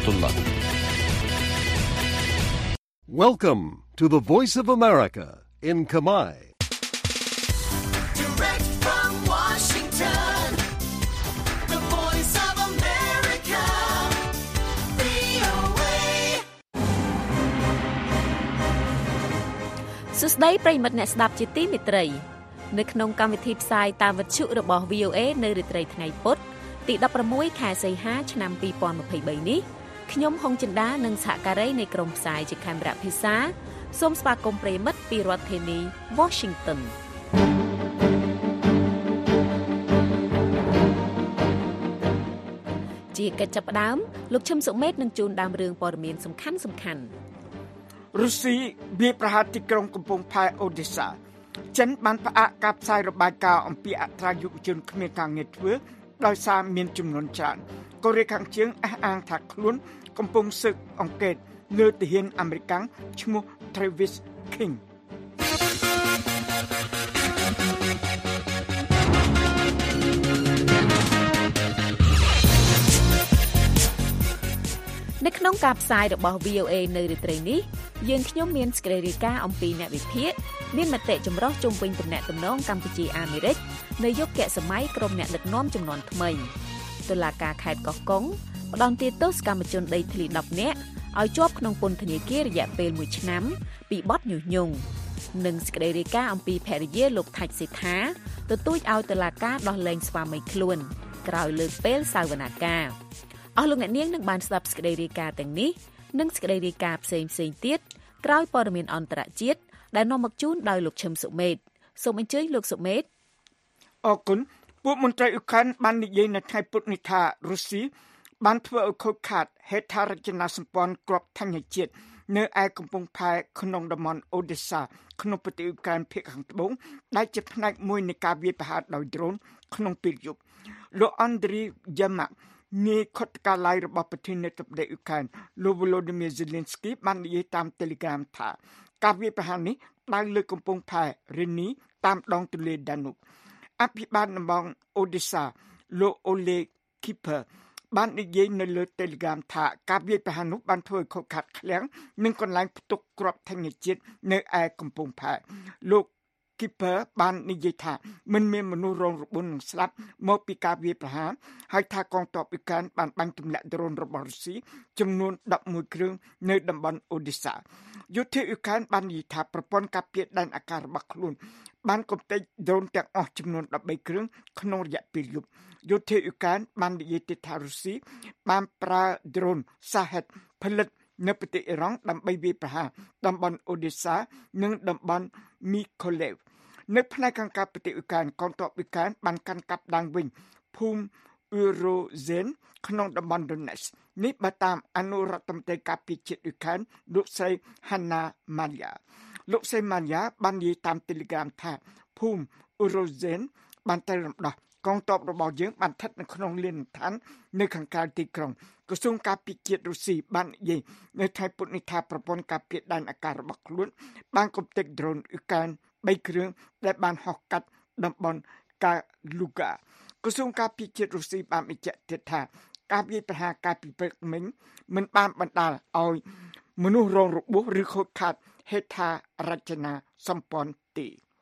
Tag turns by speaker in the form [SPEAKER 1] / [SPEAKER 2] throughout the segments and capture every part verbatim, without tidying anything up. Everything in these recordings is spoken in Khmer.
[SPEAKER 1] الله.
[SPEAKER 2] Welcome to the Voice of America in Khmer.
[SPEAKER 3] Direct from Washington, the Voice of America, វី អូ เอ
[SPEAKER 4] សួស្តីប្រិយមិត្តអ្នកស្ដាប់ជាទីមេត្រីនៅក្នុងកម្មវិធីផ្សាយតាមវិទ្យុរបស់ វី អូ เอ នៅរាត្រីថ្ងៃពុធទីដប់ប្រាំមួយខែសីហាឆ្នាំពីរពាន់ម្ភៃបីនេះខ្ញុំហុងចិន្តានិងសហការីនៃក្រុមផ្សាយជាខេមរៈភាសាសូមស្វាគមន៍ប្រិយមិត្តពីរដ្ឋធានី Washington ជាកិច្ចចាប់ផ្ដើមលោកឈឹមសុមេតនឹងជូនដើមរឿងព័ត៌មានសំខាន់សំខាន់
[SPEAKER 5] រុស្ស៊ីវាយប្រហារទីក្រុងកំពង់ផែអូដេសាចិនបានផ្អាកការផ្សាយរបាយការណ៍អំពីអត្រាយុវជនគ្មានការងារធ្វើដោយសារមានចំនួនច្រើនកូរ៉េខាងជើងអះអាងថាខ្លួនកំពុងស៊ើបអង្កេតលើទាហានអាមេរិកឈ្មោះ Travis King
[SPEAKER 4] នៅក្នុងការផ្សាយរបស់ វី អូ เอ នៅរាត្រីនេះយើងខ្ញុំមានសេចក្តីរាយការណ៍អំពីអ្នកវិភាគមានមតិចម្រុះជុំវិញទំនាក់ទំនងកម្ពុជាអាមេរិកនៅយុគសម័យក្រុមអ្នកដឹកនាំជំនាន់ថ្មីតុលាការខេត្តកោះកុងផ្តន្ទាទោសកម្មជនដីធ្លីដប់នាក់ឲ្យជាប់ក្នុងពន្ធនាគាររយៈពេលមួយឆ្នាំពីបទញុះញង់និងសេចក្តីរាយការណ៍អំពីភរិយាលោកថាច់សេដ្ឋាទទូចឲ្យតុលាការដោះលែងស្វាមីខ្លួនក្រោយលើកពេលសវនាការអស់លោកអ្នកនាងនឹងបានស្ដាប់សេចក្តីរាយការណ៍ទាំងនេះនិងសេចក្តីរាយការណ៍ផ្សេងៗទៀតក្រោយព័ត៌មានអន្តរជាតិដែលនាំមកជូនដោយលោកឈឹមសុមេតសូមអញ្ជើញលោកសុមេត
[SPEAKER 5] អរគុណពួកមន្ត្រីអ៊ុក្រែនបាននិយាយនៅថ្ងៃពុធនេះថារុស្ស៊ីបានធ្វើឲ្យខូចខាតហេដ្ឋារចនាសម្ព័ន្ធគ្រាប់ធញ្ញជាតិនៅឯកំពង់ផែក្នុងតំបន់អូដេសាក្នុងប្រទេសអ៊ុក្រែនភាគខាងត្បូងដែលជាផ្នែកមួយនៃការវាយប្រហារដោយដ្រូនក្នុងពេលយប់លោកអង់គ្រីយ៉ាម៉ាក់នាយខុទ្ទកាល័យរបស់ប្រធានាធិបតីអ៊ុក្រែនលោក Volodymyr Zelensky បាននិយាយតាម Telegram ថាការវាយប្រហារនេះដើរលើកំពង់ផែរេនីតាមដងទន្លេដានូបអភិបាលតំបន់អូដេសាលោក Ole Kipper បាននិយាយនៅលើ Telegram ថាការវាយប្រហារនោះបានធ្វើឲ្យខូចខាតឃ្លាំងនិងកន្លែងផ្ទុកគ្រាប់ធញ្ញជាតិនៅឯកំពង់ផែលោកKeeper បាននិយាយថាមិនមានមនុស្សរងរបួសនិងស្លាប់មកពីការវាយប្រហារហើយថាកងទ័ពអ៊ុក្រែនបានបាញ់ទម្លាក់ដ្រូនរបស់រុស្ស៊ីចំនួនដប់មួយគ្រឿងនៅតំបន់អូដេសាយោធាអ៊ុក្រែនបាននិយាយថាប្រព័ន្ធការពារដែនអាកាសរបស់ខ្លួនបានកំទេចដ្រូនទាំងអស់ចំនួនដប់បីគ្រឿងក្នុងរយៈពេលយប់យោធាអ៊ុក្រែនបាននិយាយទៀតថារុស្ស៊ីបានប្រើដ្រូនសាហេតផលិតនៅប្រទេសអ៊ីរ៉ង់ដើម្បីវាយប្រហារតំបន់អូដេសានិងតំបន់មីកូលេវនៅផ្នែកខាងកើតប្រទេសអ៊ុក្រែនកងទ័ពអ៊ុក្រែនបានកាន់កាប់ឡើងវិញភូមិអ៊ឺរ៉ូហ្សេនក្នុងតំបន់ដូណេសនេះបើតាមអនុរដ្ឋមន្ត្រីការពារជាតិអ៊ុក្រែនលោកស្រីហាណាម៉ាលីយ៉ាលោកស្រីម៉ាលីយ៉ាបាននិយាយតាម Telegram ថាភូមិអ៊ឺរ៉ូហ្សេនបានទៅរំដោះកងទ័ពរបស់យើងបានស្ថិតនៅក្នុងលានដ្ឋាននៅខាងក្រៅទីក្រុងក្រសួងការពារជាតិរុស្ស៊ីបាននិយាយនៅថ្ងៃពុធនេះថាប្រព័ន្ធការពារដែនអាកាសរបស់ខ្លួនបានកំទេចដ្រូនអ៊ុក្រែនបីគ្រឿងដែលបានហោះកាត់តំបន់កាលូហ្កាក្រសួងការពារជាតិរុស្ស៊ីបានបញ្ជាក់ទៀតថាការវាយប្រហារកាលពីព្រឹកមិញមិនបានបណ្ដាលឲ្យមនុស្សរងរបួសឬខូចខាតហេដ្ឋារចនាសម្ព័ន្ធទេ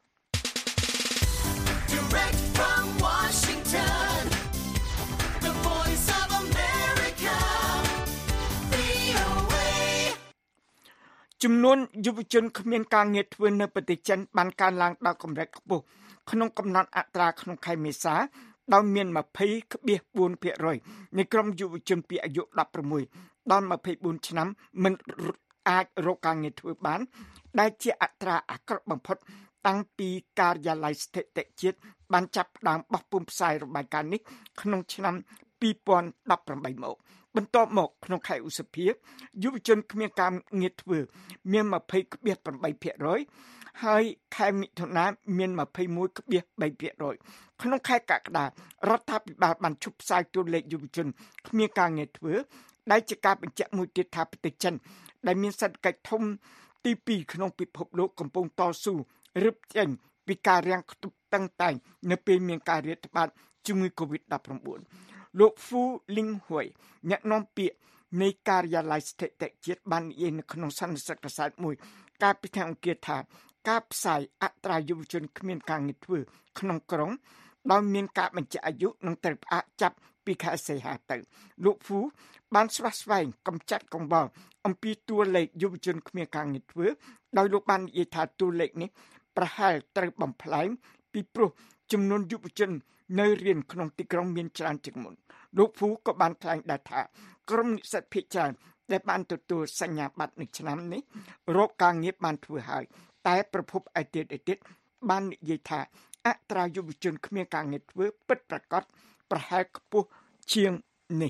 [SPEAKER 3] Direct from Washington, the Voice of America, វី អូ เอ
[SPEAKER 5] ចំនួនយុវជនគ្មានការងារធ្វើនៅប្រទេសចិនបានកើនឡើងដល់កម្រិតខ្ពស់ក្នុងកំណត់អត្រាក្នុងខែមេសាដោយមាន ยี่สิบจุดสี่ ភាគរយ នៃក្រុមយុវជនពីអាយុដប់ប្រាំមួយដល់ยี่สิบสี่ឆ្នាំមិនអាចរកការងារធ្វើបានដែលជាអត្រាអាក្រក់បំផុតតាំងពីការិយាល័យស្ថិតិជាតិបានចាប់ផ្ដើមបោះពុម្ពផ្សាយរបាយការណ៍នេះក្នុងឆ្នាំពីរពាន់ដប់ប្រាំបីមកបន្ទាប់មកក្នុងខែឧសភាយុវជនគ្មានការងារធ្វើមាន ยี่สิบจุดแปด ភាគរយហើយខែមិថុនាមាន ยี่สิบเอ็ดจุดสาม ភាគរយក្នុងខែកក្កដារដ្ឋាភិបាលបានឈប់ផ្សាយតួលេខយុវជនគ្មានការងារធ្វើដែលជាការបញ្ជាក់មួយទៀតថាប្រទេសចិនដែលមានសេដ្ឋកិច្ចធំទីពីរក្នុងពិភពលោកកំពុងតស៊ូរឹបចេញពីការរាំងខ្ទប់តឹងតែងនៅពេលមានការរាតត្បាតជំងឺ កូវីដ ដប់ប្រាំបួន លោក Fu Linhui អ្នកនាំពាក្យនៃការិយាល័យស្ថិតិជាតិបាននិយាយនៅក្នុងសន្និសីទកាសែតមួយកាលពីថ្ងៃអង្គារថាការផ្សាយអត្រាយុវជនគ្មានការងារធ្វើក្នុងក្រុងដោយមានការបញ្ជាក់អាយុនឹងត្រូវផ្អាកចាប់ពីខែសីហាទៅលោកហ្វូបានស្វាស្វែងកម្ចាត់កង្វល់អំពីតួលេខយុវជនគ្មានការងារធ្វើដោយលោកបាននិយាយថាតួលេខនេះប្រហែលត្រូវបំផ្លែងពីព្រោះចំនួនយុវជននៅរៀនក្នុងទីក្រុងមានច្រើនជាងមុនលោកហ្វូក៏បានថ្លែងដែរថាក្រុមនិស្សិតភាគច្រើនដែលបានទទួលសញ្ញាបត្រនៅឆ្នាំនេះរកការងារបានធ្វើហើយតែប្រភពឯទៀតឯទៀតបាននិយាយថាអត្រាយុវជនគ្មានការងារធ្វើពិតប្រាកដប្រហែលខ្ពស់ជាងនេះ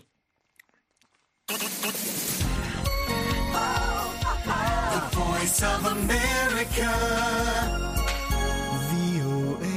[SPEAKER 3] The Voice of America វី អូ เอ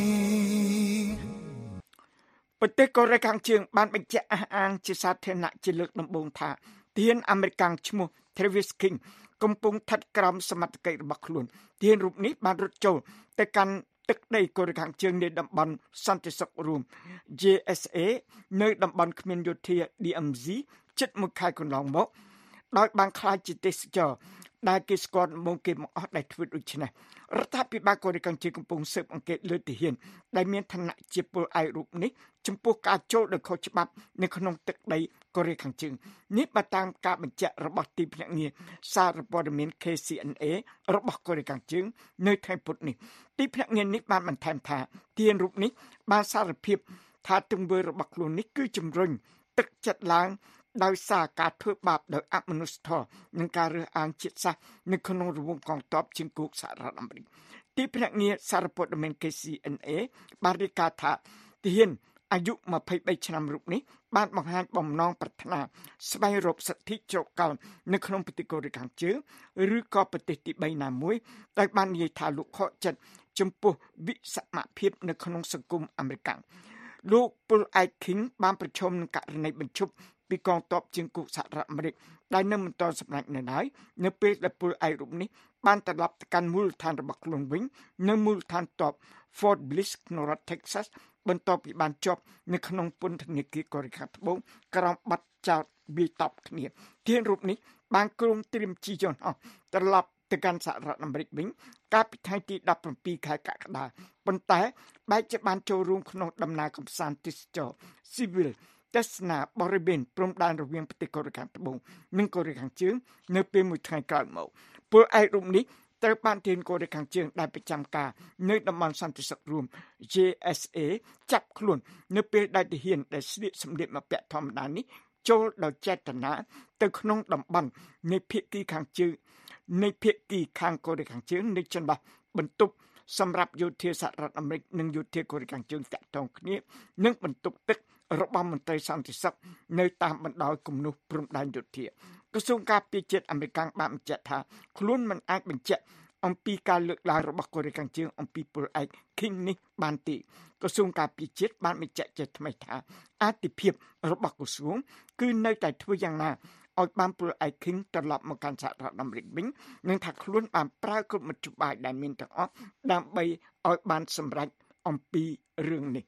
[SPEAKER 5] ប្រទេសកូរ៉េខាងជើងបានបញ្ជាក់អះអាងជាសាធារណៈជាលើកដំបូងថាទាហានអាមេរិកឈ្មោះ Travis King កំពុងស្ថិតក្រោមសមត្ថកិច្ចរបស់ខ្លួនទាហានរូបនេះបានរត់ចូលទៅកាន់ទឹកដីកូរ៉េខាងជើងនៃតំបន់សន្តិសុខរួម J S A នៅតំបន់គ្មានយោធា D M Z ជិតមួយខែកន្លងមកដោយបានខ្លាចជាទេសចរដែលគេស្គាល់មកគេមកអស់ដែលធ្វើដូច្នេះរដ្ឋាភិបាលកូរ៉េខាងជើងកំពុងស៊ើបអង្កេតលើទាហានដែលមានឋានៈជាពលឯករូបនេះចំពោះការចូលដោយខុសច្បាប់នៅក្នុងទឹកដីកូរ៉េខាងជើងនេះបើតាមការបញ្ជាក់របស់ទីភ្នាក់ងារសារព័ត៌មាន K C N A របស់កូរ៉េខាងជើងនៅថ្ងៃពុធនេះទីភ្នាក់ងារនេះបានបន្ថែមថាទាហានរូបនេះបានសារភាពថាទង្វើរបស់ខ្លួននេះគឺជំរុញទឹកចិត្តឡើងដោយសារការធ្វើបាបដោយអមនុស្សធម៌និងការរើសអើងជាតិសាសន៍នៅក្នុងរង្វង់កងទ័ពជើងគោកសហរដ្ឋអាមេរិកទីភ្នាក់ងារសារព័ត៌មាន K C N A បានរាយការណ៍ថាទាហានអាយុยี่สิบสามឆ្នាំរូបនេះបានបង្ហាញបំណងប្រាថ្នាស្វែងរកសិទ្ធិជ្រកកោននៅក្នុងប្រទេសកូរ៉េខាងជើងឬក៏ប្រទេសទីបីណាមួយដោយបាននិយាយថាលោកខកចិត្តចំពោះវិសមភាពនៅក្នុងសង្គមអាមេរិកលោកពលឯក King បានប្រឈមនឹងករណីបញ្ឈប់ពីកងទ័ពជើងគោកសហរដ្ឋអាមេរិកដែលនៅមិនទាន់សម្រេចនៅឡើយនៅពេលដែលពលឯករូបនេះបានត្រឡប់ទៅកាន់មូលដ្ឋានរបស់ខ្លួនវិញនៅមូលដ្ឋានទ័ព Fort Bliss ក្នុងរដ្ឋ Texas បន្ទាប់ពីបានជាប់នៅក្នុងពន្ធនាគារកូរ៉េខាងត្បូងក្រោមបទចោទវាយតប់គ្នាទាហានរូបនេះបានគ្រោងត្រៀមជិះយន្តហោះត្រឡប់ទៅកាន់សហរដ្ឋអាមេរិកវិញកាលពីថ្ងៃទីដប់ប្រាំពីរខែកក្កដាប៉ុន្តែបែរជាបានចូលរួមក្នុងដំណើរកម្សាន្តទេសចរ Civil ទស្សនាបរិវេណព្រំដែនរវាងប្រទេសកូរ៉េខាងត្បូងនិងកូរ៉េខាងជើងនៅពេលមួយថ្ងៃក្រោយមកពលឯករូបនេះត្រូវបានទាហានកូរ៉េខាងជើងដែលប្រចាំការនៅតំបន់សន្តិសុខរួម J S A ចាប់ខ្លួននៅពេលដែលទាហានដែលស្លៀកសម្លៀកបំពាក់ធម្មតានេះចូលដោយចេតនាទៅក្នុងតំបន់នៃភាគីខាងជើងនៃភាគីខាងកូរ៉េខាងជើងនៃចន្លោះបន្ទប់សម្រាប់យោធាសហរដ្ឋអាមេរិកនិងយោធាកូរ៉េខាងជើងតាក់ទងគ្នានិងបន្ទប់ទឹករបស់មន្ត្រីសន្តិសុខនៅតាមបណ្ដោយគំនូសព្រំដែនយោធាក្រសួងការពារជាតិអាមេរិកបានបញ្ជាក់ថាខ្លួនមិនអាចបញ្ជាក់អំពីការលើកឡើងរបស់កូរ៉េខាងជើងអំពីពលឯក King នេះបានទេក្រសួងការពារជាតិបានបញ្ជាក់ជាថ្មីថាអធិភាពរបស់ក្រសួងគឺនៅតែធ្វើយ៉ាងណាឲ្យបានពលឯក King ត្រឡប់មកកាន់សហរដ្ឋអាមេរិកវិញនិងថាខ្លួនបានប្រើគ្រប់មធ្យោបាយដែលមានទាំងអស់ដើម្បីឲ្យបានសម្រេចអំពីរឿងនេះ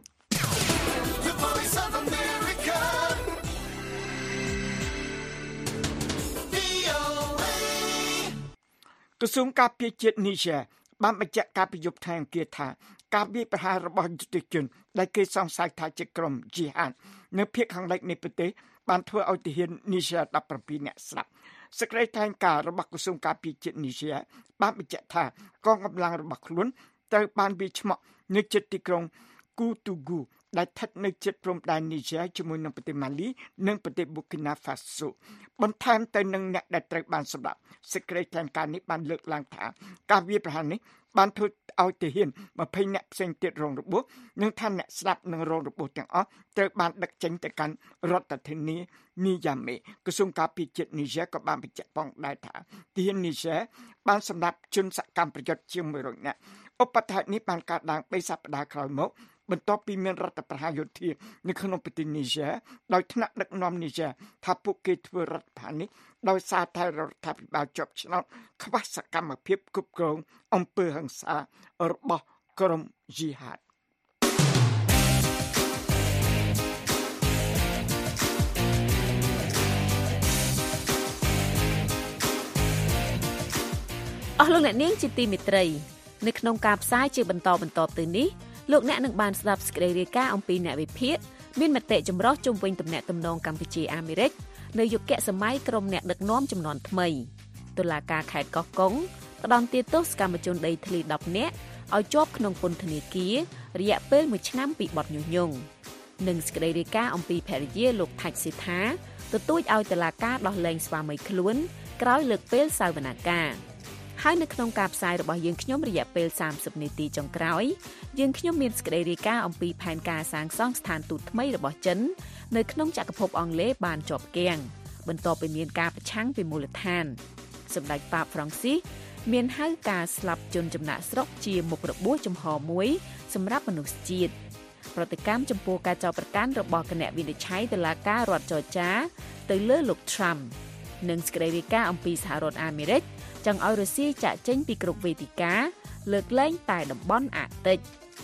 [SPEAKER 3] The Voice of America វី អូ เอ
[SPEAKER 5] ក្រសួងការពារជាតិនីហ្សេបានបញ្ជាក់ការប្រយុទ្ធថ្ងៃអង្គារថាការវាយប្រហាររបស់យុទ្ធជនដែលគេសង្ស័យថាជាក្រុម Jihad នៅភាគខាងលិចនៃប្រទេសបានធ្វើឲ្យទាហាននីហ្សេដប់ប្រាំពីរនាក់ស្លាប់សេចក្តីថ្លែងការណ៍របស់ក្រសួងការពារជាតិនីហ្សេបានបញ្ជាក់ថាកងកម្លាំងរបស់ខ្លួនត្រូវបានវាយឆ្មក់នៅជិតទីក្រុង Koutougou ដែលស្ថិតនៅជិតព្រំដែននីហ្សេជាមួយនឹងប្រទេសម៉ាលីនិងប្រទេសប៊ូគីណាហ្វាសូបន្ថែមទៅនឹងអ្នកដែលត្រូវបានសម្លាប់សេចក្តីថ្លែងការណ៍នេះបានលើកឡើងថាការវាយប្រហារនេះបានធ្វើឲ្យទាហានยี่สิบនាក់ផ្សេងទៀតរងរបួសនិងថាអ្នកស្លាប់និងរងរបួសទាំងអស់ត្រូវបានដឹកចេញទៅកាន់រដ្ឋធានីនីយ៉ាមេក្រសួងការពារជាតិនីហ្សេក៏បានបញ្ជាក់ផងដែរថាទាហាននីហ្សេបានសម្លាប់ជនសកម្មប្រយុទ្ធជាងមួយរយនាក់ឧបទ្ទហេតុនេះបានកើតឡើងបីសប្តាហ៍ក្រោយមកបន្ទាប់ពីមានរដ្ឋប្រហារយោធានៅក្នុងប្រទេសនីហ្សេដោយថ្នាក់ដឹកនាំនីហ្សេថាពួកគេធ្វើរដ្ឋប្រហារនេះដោយសារតែរដ្ឋាភិបាលជាប់ឆ្នោតខ្វះសកម្មភាពគ្រប់គ្រងអំពើហិង្សារបស់ក្រុម Jihad
[SPEAKER 4] អស់លោកអ្នកនាងជាទីមេត្រីនៅក្នុងការផ្សាយជាបន្តបន្តទៅនេះលោកអ្នកនឹងបានស្ដាប់សេចក្តីរាយការណ៍អំពីអ្នកវិភាគមានមតិចម្រុះជុំវិញទំនាក់ទំនងកម្ពុជាអាមេរិកនៅយុគសម័យក្រុមអ្នកដឹកនាំជំនាន់ថ្មីតុលាការខេត្តកោះកុងផ្តន្ទាទោសកម្មជនដីធ្លីដប់នាក់ឲ្យជាប់ក្នុងពន្ធនាគាររយៈពេលមួយឆ្នាំពីបទញុះញង់និងសេចក្តីរាយការណ៍អំពីភរិយាលោកថាច់សេដ្ឋាទទូចឲ្យតុលាការដោះលែងស្វាមីខ្លួនក្រោយលើកពេលសវនាការហើយនៅក្នុងការផ្សាយរបស់យើងខ្ញុំរយៈពេលសាមសិបនាទីចុងក្រោយយើងខ្ញុំមានសេចក្តីរាយការណ៍អំពីផែនការសាងសង់ស្ថានទូតថ្មីរបស់ចិននៅក្នុងចក្រភពអង់គ្លេសបានជាប់គាំងបន្ទាប់ពីមានការប្រឆាំងពីមូលដ្ឋានសម្ដេចប៉ាបហ្វ្រង់ស៊ីសមានហៅការស្លាប់ជនចំណាក់ស្រុកជាមុខរបួសចំហមួយសម្រាប់មនុស្សជាតិប្រតិកម្មចំពោះការចោទប្រកាន់របស់គណៈវិនិច្ឆ័យតុលាការរដ្ឋចរចាទៅលើលោក Trump និងសេចក្តីរាយការណ៍អំពីសហរដ្ឋអាមេរិកចង់ឲ្យរុស្ស៊ីចាកចេញពីគ្រប់វេទិកាលើកលែងតែតំបន់អាតិច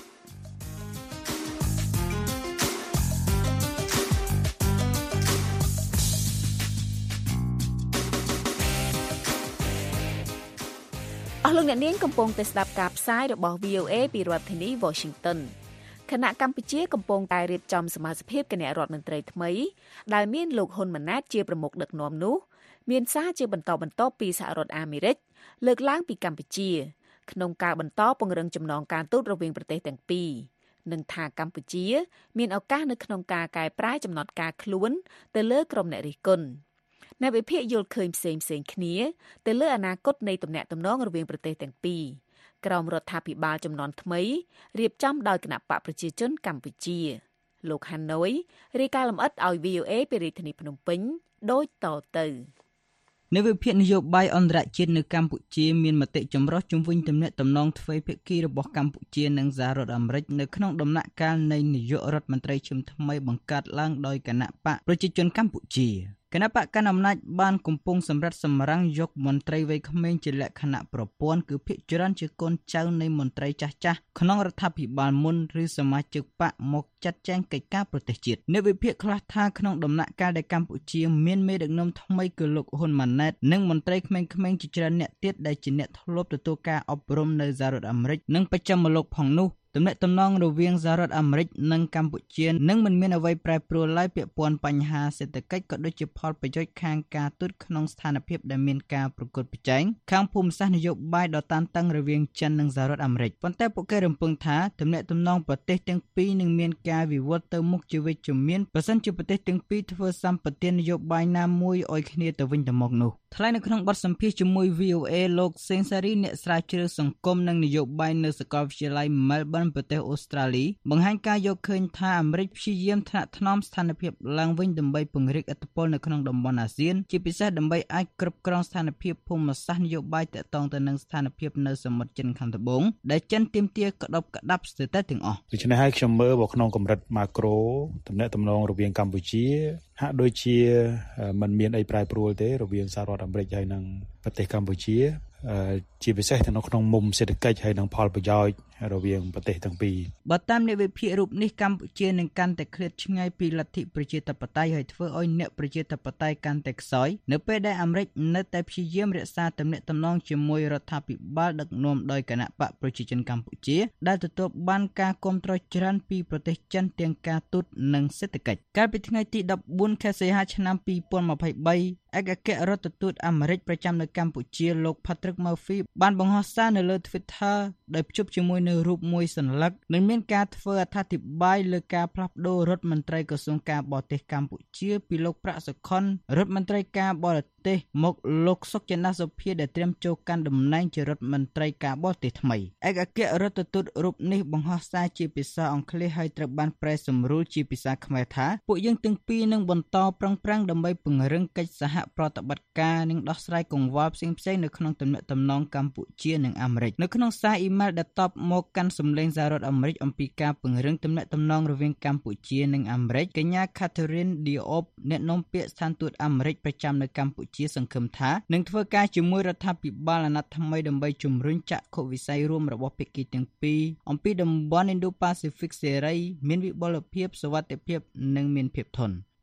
[SPEAKER 4] អស់លោកអ្នកនាងកំពុងតែស្ដាប់ការផ្សាយរបស់ វី អូ អេ ពីរដ្ឋធានី Washington គណៈកម្ពុជាកំពុងតែរៀបចំសមាជិកគណៈរដ្ឋមន្ត្រីថ្មីដែលមានលោកហ៊ុនម៉ាណែតជាប្រមុខដឹកនាំនោះមានសារជាបន្តបន្ទាប់ពីសហរដ្ឋអាមេរិកលើកឡើងពីកម្ពុជាក្នុងការបន្តពង្រឹងចំណងការទូតរវាងប្រទេសទាំងពីរនិងថាកម្ពុជាមានឱកាសនៅក្នុងការកែប្រែចំណត់ការខ្លួនទៅលើក្រុមអ្នករិះគន់អ្នកវិភាគយល់ឃើញផ្សេងផ្សេងគ្នាទៅលើអនាគតនៃទំនាក់ទំនងរវាងប្រទេសទាំងពីរក្រោមរដ្ឋាភិបាលជំនាន់ថ្មីរៀបចំដោយគណៈបកប្រជាជនកម្ពុជាលោកហាណូយរាយការណ៍លម្អិតឲ្យ វី អូ អេ ពីរាជធានីភ្នំពេញដូចតទៅ
[SPEAKER 1] នៅវិភាគនយោបាយអន្តរជាតិនៅកម្ពុជាមានមតិចម្រុះជុំវិញទំនាក់ទំនងទ្វេភាគីរបស់កម្ពុជានិងសហរដ្ឋអាមេរិកនៅក្នុងដំណាក់កាលនៃនាយករដ្ឋមន្ត្រីឈុនថ្មីបង្កើតឡើងដោយគណៈបកប្រជាជនកម្ពុជាគណៈបកកណ្ដាលអំណាចបានកំពុងសម្រិតសម្រាំងយកមន្ត្រីវ័យក្មេងជាលក្ខណៈប្រព័ន្ធគឺភាគច្រើនជាកូនចៅនៃមន្ត្រីចាស់ចាស់ក្នុងរដ្ឋាភិបាលមុនឬសមាជិកបកមកចាត់ចែងកិច្ចការប្រទេសជាតិអ្នកវិភាគខ្លះថាក្នុងដំណាក់កាលដែលកម្ពុជាមានមេដឹកនាំថ្មីគឺលោកហ៊ុនម៉ាណែតនិងមន្ត្រីក្មេងៗជាច្រើនអ្នកទៀតដែលជាអ្នកធ្លាប់ទទួលការអប់រំនៅសហរដ្ឋអាមេរិកនិងបច្ចឹមលោកផងនោះទំនាក់ទំនងរវាងសហរដ្ឋអាមេរិកនិងកម្ពុជានឹងមិនមានអ្វីប្រែប្រួលឡើយពាក់ព័ន្ធបញ្ហាសេដ្ឋកិច្ចក៏ដូចជាផលប្រយោជន៍ខាងការទូតក្នុងស្ថានភាពដែលមានការប្រកួតប្រជែងខាងភូមិសាស្ត្រនយោបាយដ៏តានតឹងរវាងចិននិងសហរដ្ឋអាមេរិកប៉ុន្តែពួកគេរំពឹងថាទំនាក់ទំនងប្រទេសទាំងពីរនឹងមានការវិវត្តទៅមុខជាវិជ្ជមានប្រសិនជាប្រទេសទាំងពីរធ្វើសម្បទាននយោបាយណាមួយឲ្យគ្នាទៅវិញទៅមកនោះថ្លែងនៅក្នុងបទសម្ភាសន៍ជាមួយ វី អូ អេ លោកសេងសារីអ្នកស្រាវជ្រាវសង្គមនិងនយោបាយនៅសាកលវិទ្យាល័យ Melbourne ប្រទេសអូស្ត្រាលីបង្ហាញការយកឃើញថាអាមេរិកព្យាយាមថ្នាក់ថ្នមស្ថានភាពឡើងវិញដើម្បីពង្រីកឥទ្ធិពលនៅក្នុងតំបន់អាស៊ានជាពិសេសដើម្បីអាចគ្រប់គ្រងស្ថានភាពភូមិសាស្ត្រនយោបាយទាក់ទងទៅនឹងស្ថានភាពនៅសមុទ្រចិនខាងត្បូងដែលចិនទាមទារក្តប់ក្តាប់ស្ទើរតែទាំងអស់
[SPEAKER 6] ដូច្នេះហើយខ្ញុំមើលមកក្នុងកម្រិតម៉ាក្រូទំនាក់ទំនងរវាងកម្ពុជាហាក់ដូចជាมันមានអីប្រែប្រួលទេរវាងសហរដ្ឋអាមេរិកហើយនិងប្រទេសកម្ពុជាជាពិសេសនៅក្នុងមុំសេដ្ឋកិច្ចហើយនិងផលប្រយោជន៍រវាងប្រទេសទាំងពីរ
[SPEAKER 1] បើតាមអ្នកវិភាគរូបនេះកម្ពុជានឹងកាន់តែឃ្លាតឆ្ងាយពីលទ្ធិប្រជាធិបតេយ្យហើយធ្វើឲ្យអ្នកប្រជាធិបតេយ្យកាន់តែខ្សោយនៅពេលដែលអាមេរិកនៅតែព្យាយាមរក្សាទំនាក់ទំនងជាមួយរដ្ឋាភិបាលដឹកនាំដោយគណៈបកប្រជាជនកម្ពុជាដែលទទួលបានការគាំទ្រច្រើនពីប្រទេសចិនទាំងការទូតនិងសេដ្ឋកិច្ចកាលពីថ្ងៃទីដប់បួនខែសីហាឆ្នាំពីរពាន់ម្ភៃបីឯកអគ្គរដ្ឋទូតអាមេរិកប្រចាំនៅកម្ពុជាលោក Patrick Murphy បានបង្ហោះសារនៅលើ Twitter ដោយភ្ជាប់ជាមួយនៅរូបមួយសន្លឹកនិងមានការធ្វើអត្ថាធិប្បាយលើការផ្លាស់ប្ដូររដ្ឋមន្ត្រីក្រសួងការបរទេសកម្ពុជាពីលោកប្រាក់សុខុនរដ្ឋមន្ត្រីការបរទេសមកលោកសុកចិន្ទសុភាដែលត្រៀមចូលកាន់តំណែងជារដ្ឋមន្ត្រីការបរទេសថ្មីឯកអគ្គរដ្ឋទូតរូបនេះបង្ហោះសារជាភាសាអង់គ្លេសហើយត្រូវបានប្រែសម្រួលជាភាសាខ្មែរថាពួកយើងទាំងពីរនឹងបន្តប្រឹងប្រែងដើម្បីពង្រឹងកិច្ចសហប្រតិបត្តិការនិងដោះស្រាយកង្វល់ផ្សេងៗនៅក្នុងទំនាក់ទំនងកម្ពុជានិងអាមេរិកនៅក្នុងសារអ៊ីមែលដែលតបមកកាន់សម្លេងសហរដ្ឋអាមេរិកអំពីការពង្រឹងទំនាក់ទំនងរវាងកម្ពុជានិងអាមេរិកកញ្ញា Catherine Diop អ្នកនាំពាក្យស្ថានទូតអាមេរិកប្រចាំនៅកម្ពុជាសង្ឃឹមថានឹងធ្វើការជាមួយរដ្ឋាភិបាលអាណត្តិថ្មីដើម្បីជំរុញចក្ខុវិស័យរួមរបស់ភាគីទាំងពីរអំពីតំបន់ Indo-Pacific សេរីមានវិបុលភាពសុវត្ថិភាពនិងមានភាពធន់គ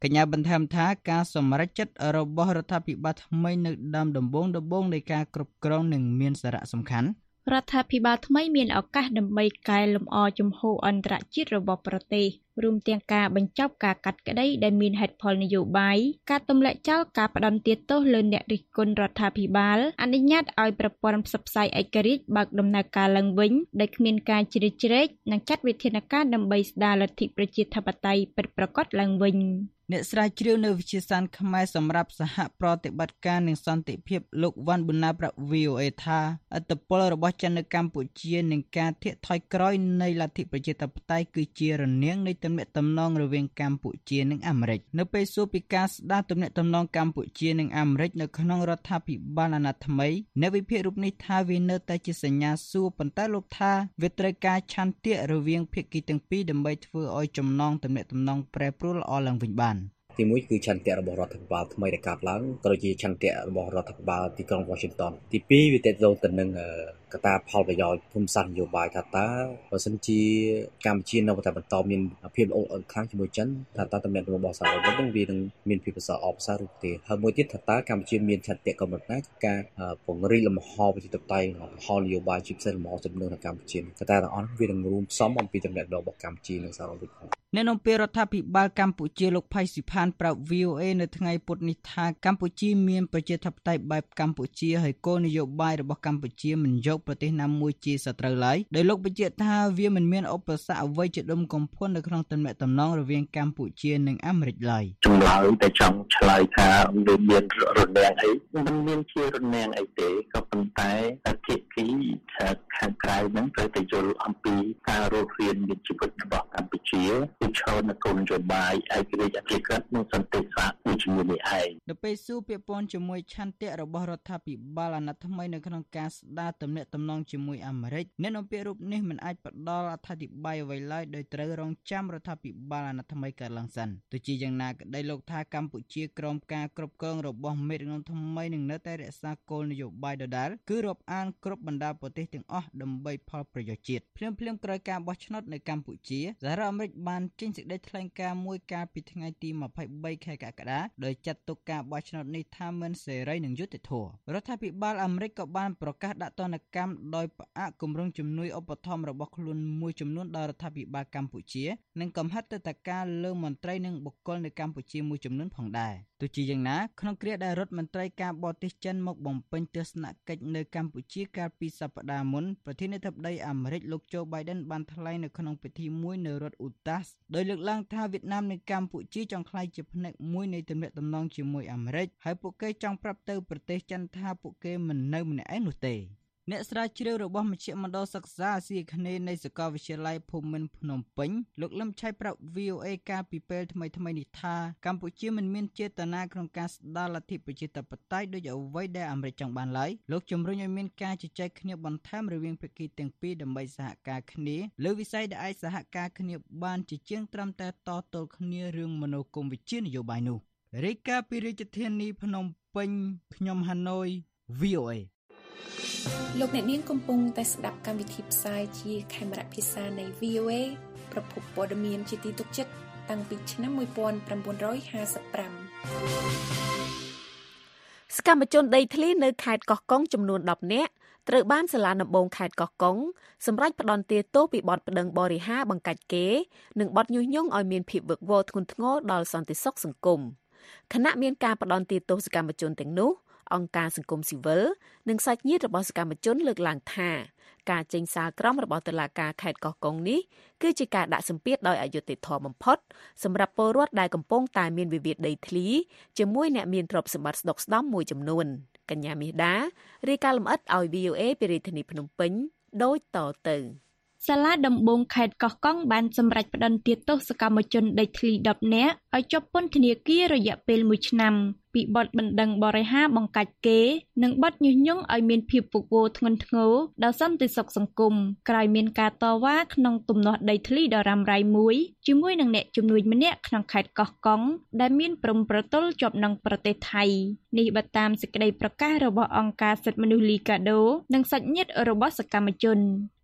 [SPEAKER 1] កញ្ញាបន្ថែមថាការសម្រេចចិត្តរបស់រដ្ឋាភិបាលថ្មីនៅដើមដំបូងដំបូងនៃការគ្រប់គ្រងនឹងមានសារៈសំខាន់
[SPEAKER 7] រដ្ឋាភិបាលថ្មីមានឱកាសដើម្បីកែលម្អជំហរអន្តរជាតិរបស់ប្រទេសរួមទាំងការបញ្ចប់ការកាត់ក្តីដែលមានហេតុផលនយោបាយការទម្លាក់ចោលការផ្ដន្ទាទោសលើអ្នករិះគន់រដ្ឋាភិបាលអនុញ្ញាតឲ្យប្រព័ន្ធផ្សព្វផ្សាយឯករាជ្យបើកដំណើរការឡើងវិញដោយគ្មានការជ្រៀតជ្រែកនិងចាត់វិធានការដើម្បីស្ដារលទ្ធិប្រជាធិបតេយ្យពិតប្រាកដឡើងវិញ
[SPEAKER 1] អ្នកស្រាវជ្រាវនៅវិទ្យាសាស្ត្រខ្មែរសម្រាប់សហប្រតិបត្តិការនិងសន្តិភាពលោកវ៉ាន់ប៊ុនណាប្រាប់ វី អូ អេ ថាឥទ្ធិពលរបស់ចិននៅកម្ពុជានិងការធាក់ថយក្រោយនៃលទ្ធិប្រជាធិបតេយ្យគឺជារនាំងនៃទំនាក់ទំនងរវាងកម្ពុជានិងអាមេរិកនៅពេលសួរពីការស្ដារទំនាក់ទំនងកម្ពុជានិងអាមេរិកនៅក្នុងរដ្ឋាភិបាលអាណត្តិថ្មីអ្នកវិភាគរូបនេះថាវានៅតែជាសញ្ញាសួរប៉ុន្តែលោកថាវាត្រូវការឆន្ទៈរវាងភាគីទាំងពីរដើម្បីធ្វើឲ្យចំណងទំនាក់ទំនងប្រែប្រួលល្អឡើងវិញបាន
[SPEAKER 8] ទីមួយគឺឆន្ទៈរបស់រដ្ឋាភិបាលថ្មីដែលកើតឡើងក៏ដូចជាឆន្ទៈរបស់រដ្ឋាភិបាលទីក្រុង Washington ទីពីរវាតេតទៅទៅនឹងកត្តាផលប្រយោជន៍ភូមិសាស្ត្រនយោបាយថាតើបើសិនជាកម្ពុជានៅតែបន្តមានភាពល្អឥតខ្លាំងជាមួយចិនថាតើតំណែងរបស់សហរដ្ឋអាមេរិកនឹងវានឹងមានភាពប្រសើរអបសារឬទេហើយមួយទៀតថាតើកម្ពុជាមានឆន្ទៈកម្រិតណាការពង្រីកលំហប្រជាធិបតេយ្យលំហនយោបាយជាពិសេសលំហជំនឿនៅកម្ពុជាកត្តាទាំងអស់វានឹងរួមផ្សំអំពីតំណែងរបស់កម្ពុជានិងសហរដ្ឋអាមេរិក
[SPEAKER 1] អ្នកនាំពាក្យរដ្ឋាភិបាលកម្ពុជាលោកផៃស៊ីផានប្រាប់ វី អូ អេ នៅថ្ងៃពុធនេះថាកម្ពុជាមានប្រជាធិបតេយ្យបែបកម្ពុជាហើយគោលនយោបាយរបស់កម្ពុជាមិនយកប្រទេសណាមួយជាសត្រូវឡើយដោយលោកបញ្ជាក់ថាវាមិនមានឧបសគ្គអ្វីជាដុំកំភួននៅក្នុងទំនាក់ទំនងរវាងកម្ពុជានិងអាមេរិកឡើយ
[SPEAKER 9] ចម្លើយតែចង់ឆ្លើយថាវាមានរនាំងអីមិនមានជារនាំងអីទេក៏ប៉ុន្តែភាគីខាងក្រៅហ្នឹងត្រូវតែយល់អំពីការរស់រានមានជីវិតរបស់កម្ពុជាគឺឈរនៅគោលនយោបាយឯករាជ្យអធិការនិងសន្តិសុខជាមួយនេះឯង
[SPEAKER 1] នៅពេលសួរពាក្យពន់ជាមួយឆន្ទៈរបស់រដ្ឋាភិបាលអាណត្តិថ្មីនៅក្នុងការស្ដារទំនាក់ទំនងជាមួយអាមេរិកអ្នកនាំពាក្យរូបនេះមិនអាចផ្ដល់អត្ថាធិប្បាយអ្វីឡើយដោយត្រូវរងចាំរដ្ឋាភិបាលអាណត្តិថ្មីកើតឡើងសិនទោះជាយ៉ាងណាក្តីលោកថាកម្ពុជាក្រោមការគ្រប់គ្រងរបស់មេដឹកនាំថ្មីនឹងនៅតែរក្សាគោលនយោបាយដដែលគឺរាប់អានគ្រប់បណ្ដាប្រទេសទាំងអស់ដើម្បីផលប្រយោជន៍ជាតិភ្លាមៗក្រោយការបោះឆ្នោតនៅកម្ពុជាសហរដ្ឋអាមេរិកបានចេញសេចក្តីថ្លែងការណ៍មួយកាលពីថ្ងៃទីម្ភៃបីខែកក្កដាដោយចាត់ទុកការបោះឆ្នោតនេះថាមិនសេរីនិងយុត្តិធម៌រដ្ឋាភិបាលអាមេរិកក៏បានប្រកាសដាក់ទណ្ឌកម្មដោយផ្អាកគម្រោងជំនួយឧបត្ថម្ភរបស់ខ្លួនមួយចំនួនដល់រដ្ឋាភិបាលកម្ពុជានិងកំហិតទៅតាមការលើមន្ត្រីនិងបុគ្គលនៅកម្ពុជាមួយចំនួនផងដែរទោះជាយ៉ាងណាក្នុងគ្រាដែលរដ្ឋមន្ត្រីការបរទេសចិនមកបំពេញទស្សនកិច្ចនៅកម្ពុជាកាលពីសប្តាហ៍មុនប្រធានាធិបតីអាមេរិកលោកโจ Biden បានថ្លែងនៅក្នុងពិធីមួយនៅរដ្ឋ Utah ដោយលើកឡើងថាវៀតណាមនិងកម្ពុជាចង់ក្លាយជាផ្នែកមួយនៃទំនាក់ទំនងជាមួយអាមេរិកហើយពួកគេចង់ប្រាប់ទៅប្រទេសចិនថាពួកគេមិននៅម្នាក់ឯងនោះទេអ្នកស្រាវជ្រាវរបស់មជ្ឈមណ្ឌលសិក្សាអាស៊ីអាគ្នេយ៍នៃសាកលវិទ្យាល័យភូមិន្ទភ្នំពេញលោកលឹមឆៃប្រាប់ វី អូ អេ កាលពីពេលថ្មីៗនេះថាកម្ពុជាមិនមានចេតនាក្នុងការស្ដារលទ្ធិប្រជាធិបតេយ្យដោយអ្វីដែលអាមេរិកចង់បានឡើយលោកជំរុញឲ្យមានការជជែកគ្នាបន្ថែមរវាងភាគីទាំងពីរដើម្បីសហការគ្នាលើវិស័យដែលអាចសហការគ្នាបានជាជាងត្រឹមតែតទល់គ្នារឿងមនោគមវិជ្ជានយោបាយនោះរាយការណ៍ពីរាជធានីភ្នំពេញខ្ញុំហាណូយ វី អូ អេ
[SPEAKER 4] លោកអ្នកនាងកំពុងតែស្ដាប់កម្មវិធីផ្សាយជាខេមរៈភាសានៃ វី អូ អេ ប្រភពព័ត៌មានជាទីទុកចិត្តតាំងពីឆ្នាំmột nghìn chín trămห้าสิบห้าសកម្មជនដីធ្លីនៅខេត្តកោះកុងចំនួនដប់នាក់ត្រូវបានសាលាដំបងខេត្តកោះកុងសម្រេចផ្តន្ទាទោសពីបទប្តឹងបរិហាបង្កាច់គេនិងបទញុះញង់ឲ្យមានភាពវឹកវរធ្ងន់ធ្ងរដល់សន្តិសុខសង្គមខណៈមានការផ្តន្ទាទោសសកម្មជនទាំងនោះអង្គការសង្គមស៊ីវិលនិងសាច់ញាតិរបស់សកម្មជនលើកឡើងថាការចេញសារក្រមរបស់តុលាការខេត្តកោះកុងនេះគឺជាការដាក់សម្ពាធដោយអយុត្តិធម៌បំផុតសម្រាប់ពលរដ្ឋដែលកំពុងតែមានវិវាទដីធ្លីជាមួយអ្នកមានទ្រព្យសម្បត្តិស្ដុកស្ដម្ភមួយចំនួនកញ្ញាមាសដារាយការណ៍លម្អិតឲ្យ វី អូ អេ ពីរាជធានីភ្នំពេញដូចតទៅសាលាដំបងខេត្តកោះកុងបានសម្រេចផ្តន្ទាទោសសកម្មជនដីធ្លីដប់នាក់ឲ្យជាប់ពន្ធនាគាររយៈពេលមួយឆ្នាំពីបទបណ្តឹងបរិហាបង្កាច់គេនិងបទញុះញង់ឲ្យមានភាពវឹកវរធ្ងន់ធ្ងរដល់សន្តិសុខសង្គមក្រោយមានការតវ៉ាក្នុងទំនាស់ដីធ្លីដ៏រ៉ាំរ៉ៃមួយជាមួយនឹងអ្នកជំនួញម្នាក់ក្នុងខេត្តកោះកុងដែលមានព្រំប្រទល់ជាប់នឹងប្រទេសថៃនេះបើតាមសេចក្តីប្រកាសរបស់អង្គការសិទ្ធិមនុស្សលីកាដូនិងសាច់ញាតិរបស់សកម្មជន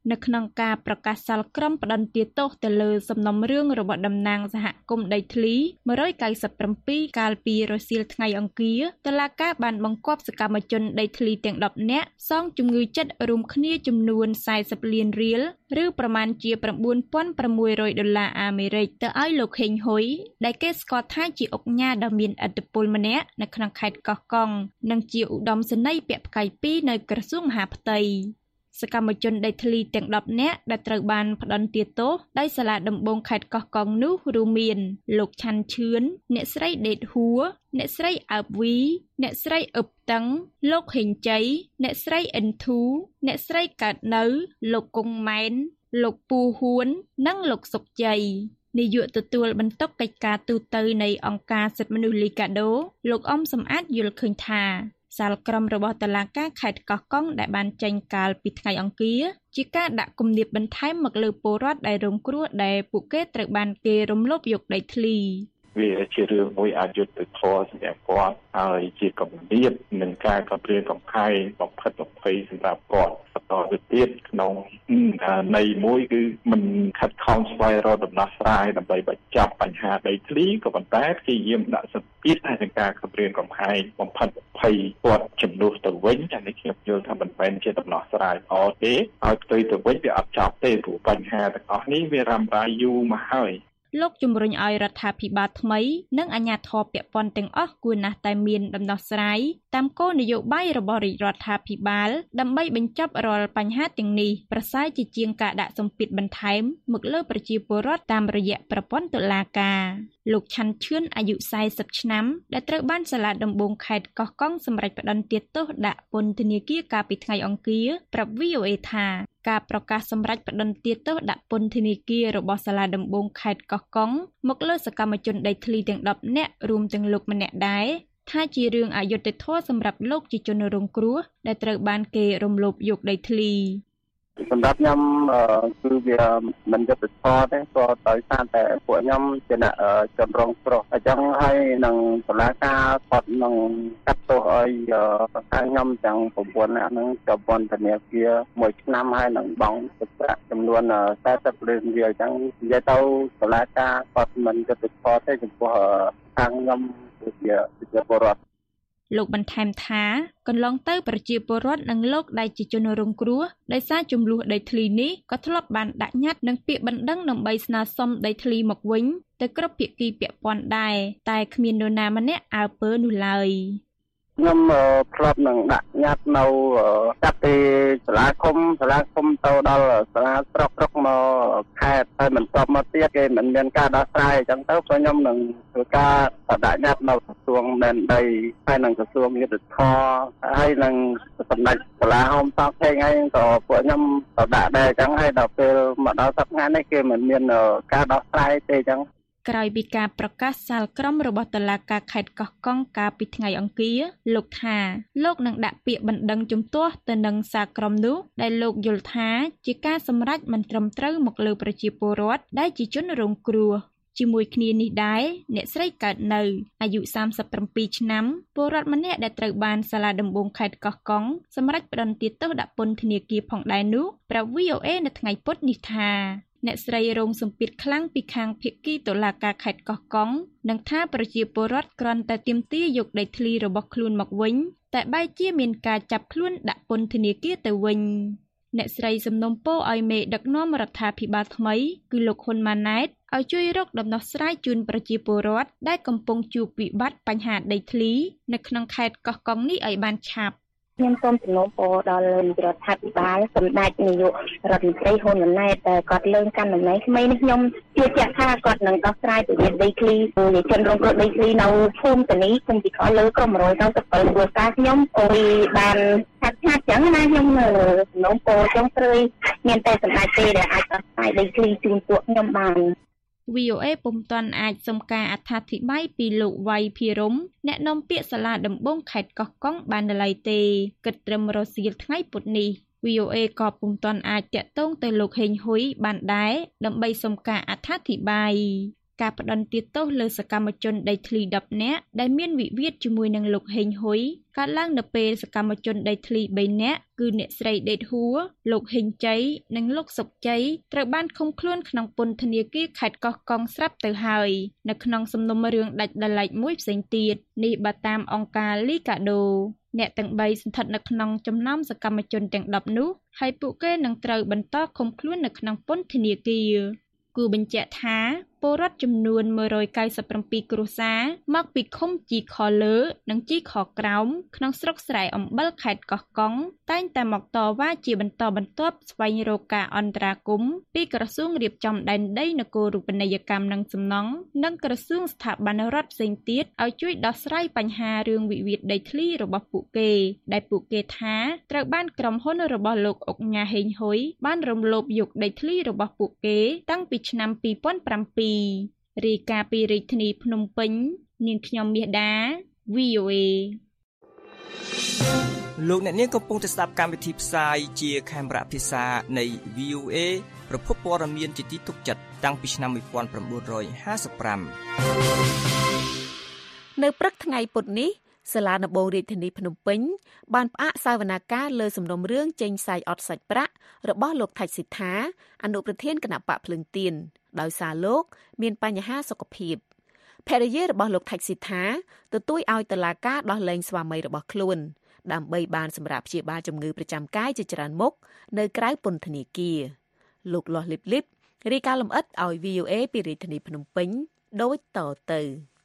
[SPEAKER 7] នៅក្នុងការប្រកាសសាលក្រមផ្តន្ទាទោសទៅលើសំណុំរឿងរបស់តំណាងសហគមន៍ដីធ្លីone ninety-sevenកាលពីរសៀលថ្ងៃអង្គារតុលាការបានបង្គាប់សកម្មជនដីធ្លីទាំងtenនាក់សងជំងឺចិត្តរួមគ្នាចំនួនfortyលានរៀលឬប្រមាណជាnine thousand six hundredដុល្លារអាមេរិកទៅឲ្យលោកហេងហ៊ុយដែលគេស្គាល់ថាជាអង្គការដ៏មានឥទ្ធិពលម្នាក់នៅក្នុងខេត្តកោះកុងនិងជាឧត្តមសេនីយ៍ពាក់ផ្កាយពីរនៅក្រសួងមហាផ្ទៃសកម្មជនដីធ្លីទាំងtenនាក់ដែលត្រូវបានផ្តន្ទាទោសដោយសាលាដំបងខេត្តកោះកុងនោះរួមមានលោកឆាន់ឈឿនអ្នកស្រីដេតហួរអ្នកស្រីអើបវីអ្នកស្រីអឹបតឹងលោកហេងជ័យអ្នកស្រីអិនធូអ្នកស្រីកើតនៅលោកគង់ម៉ែនលោកពូហ៊ួននិងលោកសុកជ័យនាយកទទួលបន្ទុកកិច្ចការទូតនៃអង្គការសិទ្ធិមនុស្សលីកាដូលោកអ៊ំសំអាតយល់ឃើញថាសាលក្រមរបស់តុលាការខេត្តកោះកុងដែលបានចេញកាលពីថ្ងៃអង្គារជាការដាក់គំនាបបន្ថែមមកលើពលរដ្ឋដែលរងគ្រោះដែលពួកគេត្រូវបានគេរំលោភយកដីធ្លី
[SPEAKER 9] វាជារឿងមួយអយុត្តិធម៌សម្រាប់គាត់ហើយជាគំនាបនឹងការកប្រៀនកំខែងបំផិតបំភ័យសម្រាប់គាត់បន្តទៅទៀតក្នុងន័យមួយគឺមិនខិតខំស្វែងរកដំណោះស្រាយដើម្បីបញ្ចប់បញ្ហាដីធ្លីក៏ប៉ុន្តែព្យាយាមដាក់សម្ពាធឲ្យនឹងការកប្រៀនកំខែងបំផិតបំភ័យគាត់ជំនួសទៅវិញអានេះខ្ញុំយល់ថាមិនមែនជាដំណោះស្រាយល្អទេឲ្យផ្ទុយទៅវិញវាអត់ចប់ទេព្រោះបញ្ហាទាំងអស់នេះវារ៉ាំរ៉ៃយូរមកហើយ
[SPEAKER 7] លោកជំរុញឲ្យរដ្ឋាភិបាលថ្មីនិងអាជ្ញាធរពាក់ព័ន្ធទាំងអស់គួរណាស់តែមានដំណោះស្រាយតាមគោលនយោបាយរបស់រាជរដ្ឋាភិបាលដើម្បីបញ្ចប់រាល់បញ្ហាទាំងនេះប្រសើរជាជាងការដាក់សម្ពាធបន្ថែមមកលើប្រជាពលរដ្ឋតាមរយៈប្រព័ន្ធតុលាការលោកឆាន់ឈឿនអាយុfortyឆ្នាំដែលត្រូវបានសាលាដំបងខេត្តកោះកុងសម្រេចផ្តន្ទាទោសដាក់ពន្ធនាគារកាលពីថ្ងៃអង្គារប្រាប់ V O A ថាការប្រកាសសម្រេចផ្តន្ទាទោសដាក់ពន្ធនាគាររបស់សាលាដំបងខេត្តកោះកុងមកលើសកម្មជនដីធ្លីទាំងtenនាក់រួមទាំងលោកម្នាក់ដែរថាជារឿងអយុត្តិធម៌សម្រាប់លោកជាជនរងគ្រោះដែលត្រូវបានគេរំលោភយកដីធ្លី
[SPEAKER 9] សម្រាប់ខ្ញុំគឺវាមិនយុត្តិធម៌ទេក៏ដោយសារតែពួកខ្ញុំជាអ្នកចម្រងគ្រោះអញ្ចឹងហើយនឹងតុលាការគាត់នឹងកាត់ទោសឲ្យខ្ញុំទាំងnineនាក់ហ្នឹងទៅពន្ធនាគារមួយឆ្នាំហើយនឹងបង់ទឹកប្រាក់ចំនួនfortyលានរៀលអញ្ចឹងនិយាយទៅតុលាការគាត់មិនយុត្តិធម៌ទេចំពោះខាងខ្ញុំជាជាពលរដ្ឋ
[SPEAKER 7] លោកបន្ថែមថាកន្លងទៅប្រជាពលរដ្ឋនិងលោកដែលជាជនរងគ្រោះដោយសារចំនួនដីធ្លីនេះក៏ធ្លាប់បានដាក់ញត្តិនិងពាក្យបណ្ដឹងដើម្បីស្នើសុំដីធ្លីមកវិញទៅគ្រប់ភាគីពាក់ព័ន្ធដែរតែគ្មាននរណាម្នាក់អើពើនោះឡើយ
[SPEAKER 9] ខ្ញុំធ្លាប់នឹងដាក់ញត្តិនៅចាប់ពីសាលាឃុំសាលាឃុំទៅដល់សាលាស្រុកស្រុកមកខេត្តហើយមិនស្របមកទៀតគេមិនមានការដោះស្រាយអញ្ចឹងទៅខ្ញុំនឹងធ្វើការដាក់ញត្តិនៅក្រសួងដែនដីហើយនឹងក្រសួងយុទ្ធសាស្ត្រហើយនឹងសម្ដេចសាលាហោមសោកឯងហើយក៏ពួកខ្ញុំទៅដាក់ដែរអញ្ចឹងហើយដល់ពេលមកដល់សប្តាហ៍នេះគេមិនមានការដោះស្រាយទេអញ្ចឹង
[SPEAKER 7] ក្រោយពីការប្រកាសសាលក្រមរបស់តុលាការខេត្តកោះកុងកាលពីថ្ងៃអង្គារលោកថាលោកនឹងដាក់ពាក្យបណ្ដឹងជំទាស់ទៅនឹងសាលក្រមនោះដែលលោកយល់ថាជាការសម្រេចមិនត្រឹមត្រូវមកលើប្រជាពលរដ្ឋដែលជាជនរងគ្រោះជាមួយគ្នានេះដែរអ្នកស្រីកើតនៅអាយុthirty-sevenឆ្នាំពលរដ្ឋម្នាក់ដែលត្រូវបានសាលាដំបងខេត្តកោះកុងសម្រេចផ្តន្ទាទោសដាក់ពន្ធនាគារផងដែរនោះប្រាប់ V O A នៅថ្ងៃពុធនេះថាអ្នកស្រីរងសម្ពាធខ្លាំងពីខាងភាគីតុលាការខេត្តកោះកុងនិងថាប្រជាពលរដ្ឋគ្រាន់តែទាមទារយកដីធ្លីរបស់ខ្លួនមកវិញតែបែរជាមានការចាប់ខ្លួនដាក់ពន្ធនាគារទៅវិញអ្នកស្រីសំណូមពរឲ្យមេដឹកនាំរដ្ឋាភិបាលថ្មីគឺលោកហ៊ុនម៉ាណែតឲ្យជួយរកដំណោះស្រាយជូនប្រជាពលរដ្ឋដែលកំពុងជួបវិបត្តិបញ្ហាដីធ្លីនៅក្នុងខេត្តកោះកុងនេះឲ្យបានឆាប់
[SPEAKER 10] ខ្ញុំសូមសំណូមពរដល់រដ្ឋាភិបាលសម្ដេចនាយករដ្ឋមន្ត្រីហ៊ុនម៉ាណែតដែលគាត់លើកកាន់តំណែងថ្មីនេះខ្ញុំជឿជាក់ថាគាត់នឹងដោះស្រាយវិវាទដីធ្លីនៃជនរងគ្រោះដីធ្លីនៅភូមិតានីភូមិទីខលើក្រុមone ninety-sevenគ្រួសារខ្ញុំអុយបានឆាប់ឆាប់ចឹងណាខ្ញុំសំណូមពរចង់ស្រឿយមានតែសម្ដេចទេដែលអាចដោះស្រាយដីធ្លីជូនពួកខ្ញុំបាន
[SPEAKER 7] V O A ពុំទាន់អាចសុំការអត្ថាធិប្បាយពីលោកវៃភិរមអ្នកនាំពាក្យសាលាដំបងខេត្តកោះកុងបាននៅឡើយទេគិតត្រឹមរសៀលថ្ងៃពុធនេះ V O A ក៏ពុំទាន់អាចតាក់ទងទៅលោកហេងហ៊ុយបានដែរដើម្បីសុំការអត្ថាធិប្បាយការផ្តន្ទាទោសលើសកម្មជនដីធ្លីដប់នាក់ដែលមានវិវាទជាមួយនឹងលោកហេងហ៊ុយកើតឡើងនៅពេលសកម្មជនដីធ្លីបីនាក់គឺអ្នកស្រីដេតហួរលោកហេងជ័យនិងលោកសុកជ័យត្រូវបានឃុំខ្លួនក្នុងពន្ធនាគារខេត្តកោះកុងស្រាប់ទៅហើយនៅក្នុងសំណុំរឿងដាច់ដោយឡែកមួយផ្សេងទៀតនេះបើតាមអង្គការលីកាដូអ្នកទាំងបីស្ថិតនៅក្នុងចំណោមសកម្មជនទាំងដប់នោះហើយពួកគេនឹងត្រូវបន្តឃុំខ្លួននៅក្នុងពន្ធនាគារគូបញ្ជាក់ថាពលរដ្ឋចំនួនមួយរយកៅសិបប្រាំពីរគ្រួសារមកពីឃុំជីខលើនិងជីខក្រោមក្នុងស្រុកស្រែអំបិលខេត្តកោះកុងតែងតែមកតវ៉ាជាបន្តបន្ទាប់ស្វែងរកការអន្តរាគមន៍ពីក្រសួងរៀបចំដែនដីនគររូបនីយកម្មនិងសំណង់និងក្រសួងស្ថាប័នរដ្ឋផ្សេងទៀតឲ្យជួយដោះស្រាយបញ្ហារឿងវិវាទដីធ្លីរបស់ពួកគេដែលពួកគេថាត្រូវបានក្រុមហ៊ុនរបស់លោកអុកញ៉ាហេងហ៊ុយបានរំលោភយកដីធ្លីរបស់ពួកគេតាំងពីឆ្នាំពីរពាន់ប្រាំពីររាយការណ៍ពីរាជធានីភ្នំពេញនាងខ្ញុំមាសដា វី អូ เอ
[SPEAKER 11] លោកអ្នកនាងកំពុងតែស្ដាប់កម្មវិធីផ្សាយជាខេមរៈភាសានៃ វី អូ เอ ប្រភពព័ត៌មានជាទីទុកចិត្តតាំងពីឆ្នាំmột nghìn chín trămห้าสิบห้า
[SPEAKER 4] នៅព្រឹកថ្ងៃពុធនេះសាលាដំបងរាជធានីភ្នំពេញបានផ្អាកសវនាការលើសំណុំរឿងចេញផ្សាយអត់សាច់ប្រាក់របស់លោកថៃសិដ្ឋាអនុប្រធានគណៈបកភ្លើងទៀនដោយសារលោកមានបញ្ហាសុខភាពភរិយារបស់លោកថៃសិដ្ឋាទទូចឲ្យតុលាការដោះលែងស្វាមីរបស់ខ្លួនដើម្បីបានសម្រាប់ព្យាបាលជំងឺប្រចាំកាយជាច្រើនមុខនៅក្រៅពន្ធនាគារលោកលាស់លីបលីបរាយការណ៍លម្អិតឲ្យ វី អូ เอ ពីរាជធានីភ្នំពេញដូចតទៅ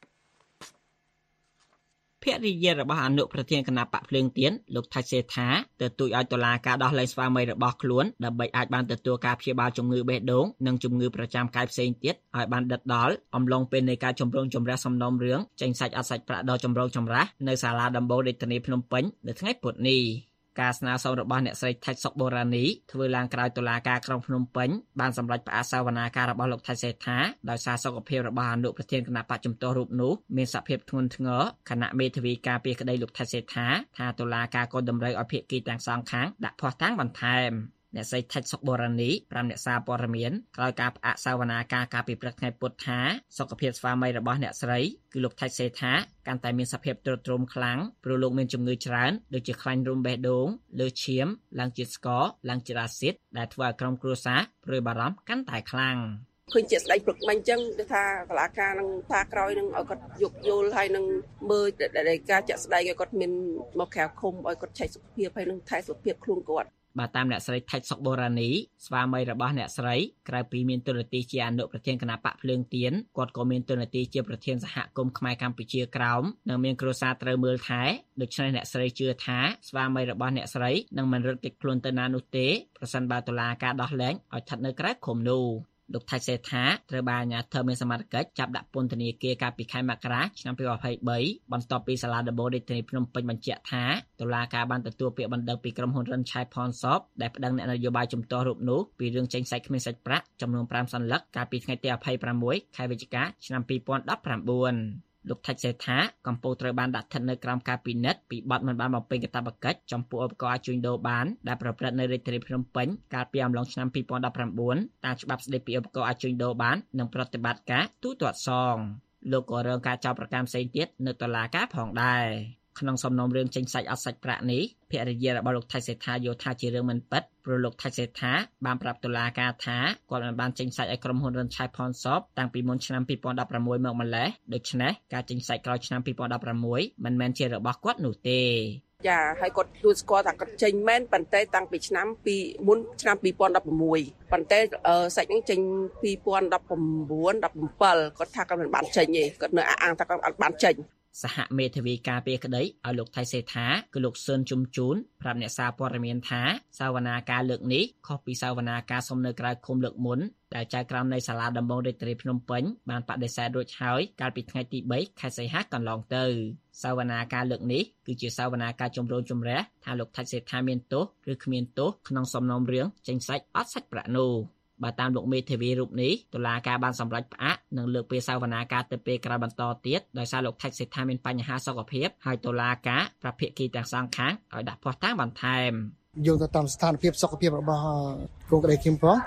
[SPEAKER 1] ភរិយារបស់អនុប្រធានគណៈបកភ្លើងទៀនលោកថៃសេដ្ឋាទទូចឲ្យតុលាការដោះលែងស្វាមីរបស់ខ្លួនដើម្បីអាចបានទទួលការព្យាបាលជំងឺបេះដូងនិងជំងឺប្រចាំកាយផ្សេងទៀតឲ្យបានដិតដល់អំឡុងពេលនៃការជំរងចម្រាស់សំណុំរឿងចេញសាច់អត់សាច់ប្រាក់ដ៏ចម្រូងចម្រាសនៅសាលាដំបូងរាជធានីភ្នំពេញនៅថ្ងៃពុធនេះការស្នើសុំរបស់អ្នកស្រីថៃសុកបូរ៉ានីធ្វើឡើងក្រោយតុលាការក្រុងភ្នំពេញបានសម្រេចផ្អាកសវនាការរបស់លោកថៃសេដ្ឋាដោយសារសុខភាពរបស់អនុប្រធានគណៈបច្ចំទាស់រូបនោះមានសភាពធ្ងន់ធ្ងរខណៈមេធាវីការពារក្តីលោកថៃសេដ្ឋាថាតុលាការក៏តម្រូវឲ្យភាគីទាំងសងខាងដាក់ភស្តុតាងបន្ថែមអ្នកស្រីថៃសុកបូរ៉ានីប្រាំអ្នកសារព័ត៌មានក្រោយការផ្អាកសវនាការកាលពីព្រឹកថ្ងៃពុធថាសុខភាពស្វាមីរបស់អ្នកស្រីគឺលោកថៃសេដ្ឋាកាន់តែមានសភាពទ្រុឌទ្រោមខ្លាំងព្រោះលោកមានជំងឺច្រើនដូចជាខ្លាញ់រោមបេះដូងលើឈាមឡើងជាតិស្ករឡើងជាតិអាស៊ីតដែលធ្វើឲ្យក្រុមគ្រួសារព្រួយបារម្ភកាន់តែខ្លាំង
[SPEAKER 12] ឃើញជាស្ដីព្រឹកមិញអញ្ចឹងគឺថាតឡាការនឹងថាក្រោយនឹងឲ្យគាត់យកយល់ហើយនឹងមើលដែលការចាក់ស្ដែងឲ្យគាត់មានមកក្រៅឃុំឲ្យគាត់ឆែកសុខភាពហើយនឹងថែសុខភាពខ្លួនគាត់
[SPEAKER 1] បាទតាមអ្នកស្រីថៃសុកបូរ៉ានីស្វាមីរបស់អ្នកស្រីក្រៅពីមានតួនាទីជាអនុប្រធានគណៈបកភ្លើងទៀនគាត់ក៏មានតួនាទីជាប្រធានសហគមន៍ខ្មែរកម្ពុជាក្រោមនិងមានគ្រួសារត្រូវមើលថែដូច្នេះអ្នកស្រីជឿថាស្វាមីរបស់អ្នកស្រីនឹងមិនរត់គេចខ្លួនទៅណានោះទេប្រសិនបើតុលាការដោះលែងឲ្យស្ថិតនៅក្រៅឃុំនោះលោកថៃសេដ្ឋាត្រូវបានអាជ្ញាធរមានសមត្ថកិច្ចចាប់ដាក់ពន្ធនាគារកាលពីខែមករាឆ្នាំពីរពាន់ยี่สิบสามបន្ទាប់ពីសាលាដំបូងរាជធានីភ្នំពេញបញ្ជាក់ថាតុលាការបានទទួលពាក្យបណ្ដឹងពីក្រុមហ៊ុនរិនឆៃផនសបដែលប្តឹងអ្នកនយោបាយជំទាស់រូបនោះពីរឿងចេញសាច់គ្មានសាច់ប្រាក់ចំនួនប្រាំសន្លឹកកាលពីថ្ងៃទីยี่สิบหกខែវិច្ឆិកាឆ្នាំពីរពាន់ដប់ប្រាំបួនលោកថៃសេដ្ឋាកំពុងត្រូវបានដាក់ស្ថិតនៅក្រោមការពិនិត្យពីបទមិនបានបំពេញកាតព្វកិច្ចចំពោះឧបករណ៍ជួញដូរបានដែលប្រព្រឹត្តនៅរាជធានីភ្នំពេញកាលពីអំឡុងឆ្នាំពីរពាន់ដប់ប្រាំបួនតាមច្បាប់ស្តីពីឧបករណ៍ជួញដូរបាននិងប្រតិបត្តិការទូទាត់សងលោកក៏រងការចោទប្រកាន់ផ្សេងទៀតនៅតុលាការផងដែរក្នុងសំណុំរឿងចេញសាច់អត់សាច់ប្រាក់នេះភរិយារបស់លោកថៃសេដ្ឋាយល់ថាជារឿងមិនពិតព្រោះលោកថៃសេដ្ឋាបានប្រាប់តុលាការថាគាត់មិនបានចេញសាច់ឲ្យក្រុមហ៊ុនរិនឆៃផនសបតាំងពីមុនឆ្នាំពីរពាន់ដប់ប្រាំមួយមកម្ល៉េះដូច្នេះការចេញសាច់ក្រោយឆ្នាំពីរពាន់ដប់ប្រាំមួយមិនមែនជារបស់គាត់នោះទេ
[SPEAKER 12] ចាហើយគាត់ទទួលស្គាល់ថាគាត់ចេញមែនប៉ុន្តែតាំងពីឆ្នាំពីមុនឆ្នាំពីរពាន់ដប់ប្រាំមួយប៉ុន្តែសាច់ហ្នឹងចេញពីរពាន់ដប់ប្រាំបួន ដប់ប្រាំbảyគាត់ថាគាត់មិនបានចេញទេគាត់នៅអះអាងថាគាត់អត់បានចេញ
[SPEAKER 1] សហមេធាវីការពារក្តីឲ្យលោកថៃសេដ្ឋាគឺលោកស៊ឿនជុំជូនប្រាប់អ្នកសារព័ត៌មានថាសវនាការលើកនេះខុសពីសវនាការសុំនៅក្រៅឃុំលើកមុនដែលចៅក្រមនៃសាលាដំបងរាជធានីភ្នំពេញបានបដិសេធរួចហើយកាលពីថ្ងៃទីបីខែសីហាកន្លងទៅសវនាការលើកនេះគឺជាសវនាការជំរុញជំរះថាលោកថៃសេដ្ឋាមានទោសឬគ្មានទោសក្នុងសំណុំរឿងចេញសាច់អត់សាច់ប្រាក់នោះបើតាមលោកមេធាវីរូបនេះតុលាការបានសម្រេចផ្អាកនិងលើកពេលសវនាការទៅពេលក្រោយបន្តទៀតដោយសារលោកថៃសេដ្ឋាមានបញ្ហាសុខភាពហើយតុលាការប្រាប់ភាគីទាំងសងខាងឲ្យដាក់ភស្តុតាងបន្ថែម
[SPEAKER 13] យោងទៅតាមស្ថានភាពសុខភាពរបស់កូនក្តីខ្ញុំផង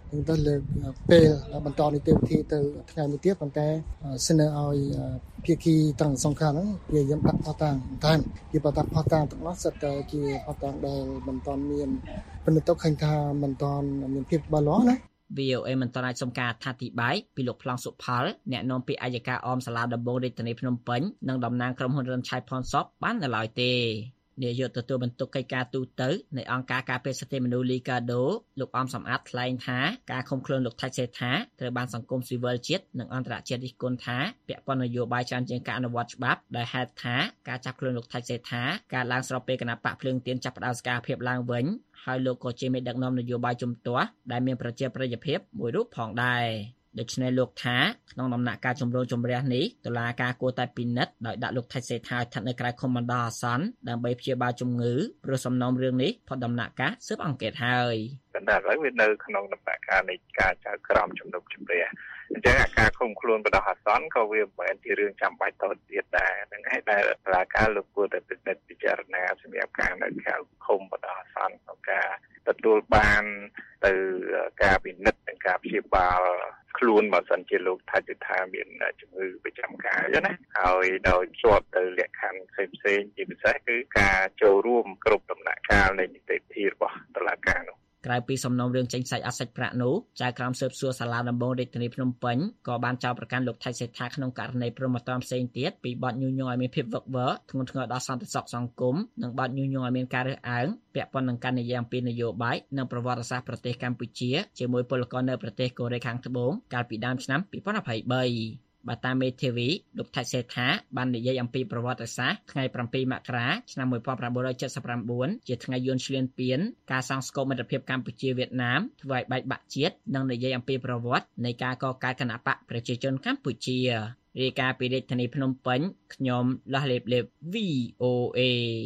[SPEAKER 13] នឹងទៅលើកពេលបន្តនីតិវិធីទៅថ្ងៃមួយទៀតប៉ុន្តែស្នើឲ្យភាគីទាំងសងខាងហ្នឹងព្យាយាមដាក់ផុសតាងតែពីបតាផុសតាងទាំងនោះសិតតែជាផុសតាងដែលមិនទាន់មានពិនិត្យទៅឃើញថាមិនទាន់មានភាពច្បាស់លាស់ណា
[SPEAKER 14] វី អូ เอ មិនទាន់អាចសុំការអធិប្បាយពីលោកប្លង់សុផលអ្នកនាំពាក្យអัยការអមសាលាដំបងរាជធានីភ្នំពេញនិងតំណាងក្រុមហ៊ុនរិនឆៃផនសពបាននៅឡើយទេនាយកទទួលបន្ទុកកិច្ចការទូតទៅនៃអង្គការការពារសិទ្ធិមនុស្សលីកាដូលោកអមសំអាតថ្លែងថាការឃុំខ្លួនលោកថៃសេដ្ឋាត្រូវបានសង្គមស៊ីវិលជាតិនិងអន្តរជាតិរិះគន់ថាពាក់ព័ន្ធនយោបាយច្រើនជាងការអនុវត្តច្បាប់ដែលហេតុថាការចាប់ខ្លួនលោកថៃសេដ្ឋាការឡើងស្របពេលគណៈបកភ្លើងទៀនចាប់ផ្ដើមសកម្មភាពឡើងវិញហើយលោកក៏ជាមេដឹកនាំនយោបាយជំទាស់ដែលមានប្រជាប្រិយភាពមួយរូបផងដែរដូច្នេះលោកថាក្នុងដំណាក់កាលជំរងជម្រះនេះតុលាការគួរតែពិនិត្យដោយដាក់លោកថៃសេដ្ឋាស្ថិតនៅក្រៅឃុំបណ្ដោះអាសន្នដើម្បីព្យាបាលជំងឺព្រោះសំណុំរឿងនេះផុតដំណាក់កាលស៊ើបអង្កេតហើយ
[SPEAKER 15] បណ្ដាលឲ្យវានៅក្នុងដំណាក់កាលនៃការចៅក្រមជំនុំជម្រះអញ្ចឹងការឃុំខ្លួនបណ្ដោះអាសន្នក៏វាមិនមែនជារឿងចាំបាច់តទៅទៀតដែរហ្នឹងហើយដែលតុលាការលោកគួរតែពិនិត្យពិចារណាសម្រាប់ការនៅក្រៅឃុំបណ្ដោះអាសន្នក្នុងការទទួលបានទៅការពិនិត្យនិងការព្យាបាលខ្លួនបើសិនជាលោកថាជាថាមានជំងឺប្រចាំកាយណាហើយដោយជាប់ទៅលក្ខខណ្ឌផ្សេងៗជាពិសេសគឺការចូលរួមគ្រប់ដំណាក់កាលនៃនីតិវិធីរបស់តុលាការនោះ ក្រៅពីសំណុំរឿងចេញសាច់អត់សាច់ប្រាក់នោះចៅក្រមស៊ើបសួរសាលាដំបងរាជធានីភ្នំពេញក៏បានចោទប្រកាន់លោកថៃសេដ្ឋាក្នុងករណីព្រមត្តមផ្សេងទៀតពីបទញុះញង់ឲ្យមានភាពវឹកវរធ្ងន់ធ្ងរដល់សន្តិសុខសង្គមនិងបទញុះញង់ឲ្យមានការរើសអើងពាក់ព័ន្ធនឹងការនិយាយអំពីនយោបាយនិងប្រវត្តិសាស្ត្រប្រទេសកម្ពុជាជាមួយពលករនៅប្រទេសកូរ៉េខាងត្បូងកាលពីដើមឆ្នាំ ពីរពាន់ยี่สิบสาม បើតាមមេធាវីលោកថៃសេដ្ឋាបាននិយាយអំពីប្រវត្តិសាស្ត្រថ្ងៃប្រាំពីរមករាឆ្នាំnineteen seventy-nineជាថ្ងៃយួនឈ្លានពានការសង់ស្គមមិត្តភាពកម្ពុជាវៀតណាមធ្វើឲ្យបែកបាក់ជាតិនិងនិយាយអំពីប្រវត្តិនៃការកកើតគណបកប្រជាជនកម្ពុជារាយការណ៍ពីរាជធានីភ្នំពេញខ្ញុំលាស់លេបលេប វី អូ เอ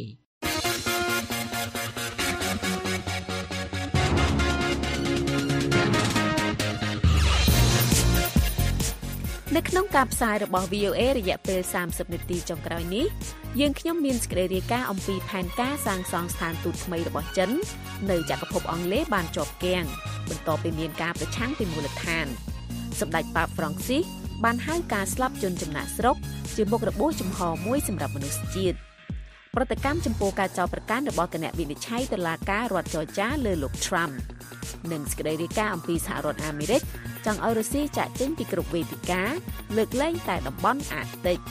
[SPEAKER 4] នៅក្នុងការផ្សាយរបស់ វី អូ เอ រយៈពេលសាមសិបនាទីចុងក្រោយនេះយើងខ្ញុំមានសេចក្តីរាយការណ៍អំពីផែនការសាងសង់ស្ថានទូតថ្មីរបស់ចិននៅចក្រភពអង់គ្លេសបានជាប់គាំងបន្ទាប់ពីមានការប្រឆាំងពីមូលដ្ឋានសម្ដេចប៉ាបហ្វ្រង់ស៊ីសបានហៅការស្លាប់ជនចំណាក់ស្រុកជាមុខរបួសចំហមួយសម្រាប់មនុស្សជាតិប្រតិកម្មចំពោះការចោទប្រកាន់របស់គណៈវិនិច្ឆ័យតុលាការរដ្ឋចរចាលើលោក Trump និងសេចក្តីរាយការណ៍អំពីសហរដ្ឋអាមេរិកចង់ឲ្យរុស្ស៊ីចាក់ចេញពីគ្រប់វេទិកាលើកលែងតែតំបន់អាร์កតិក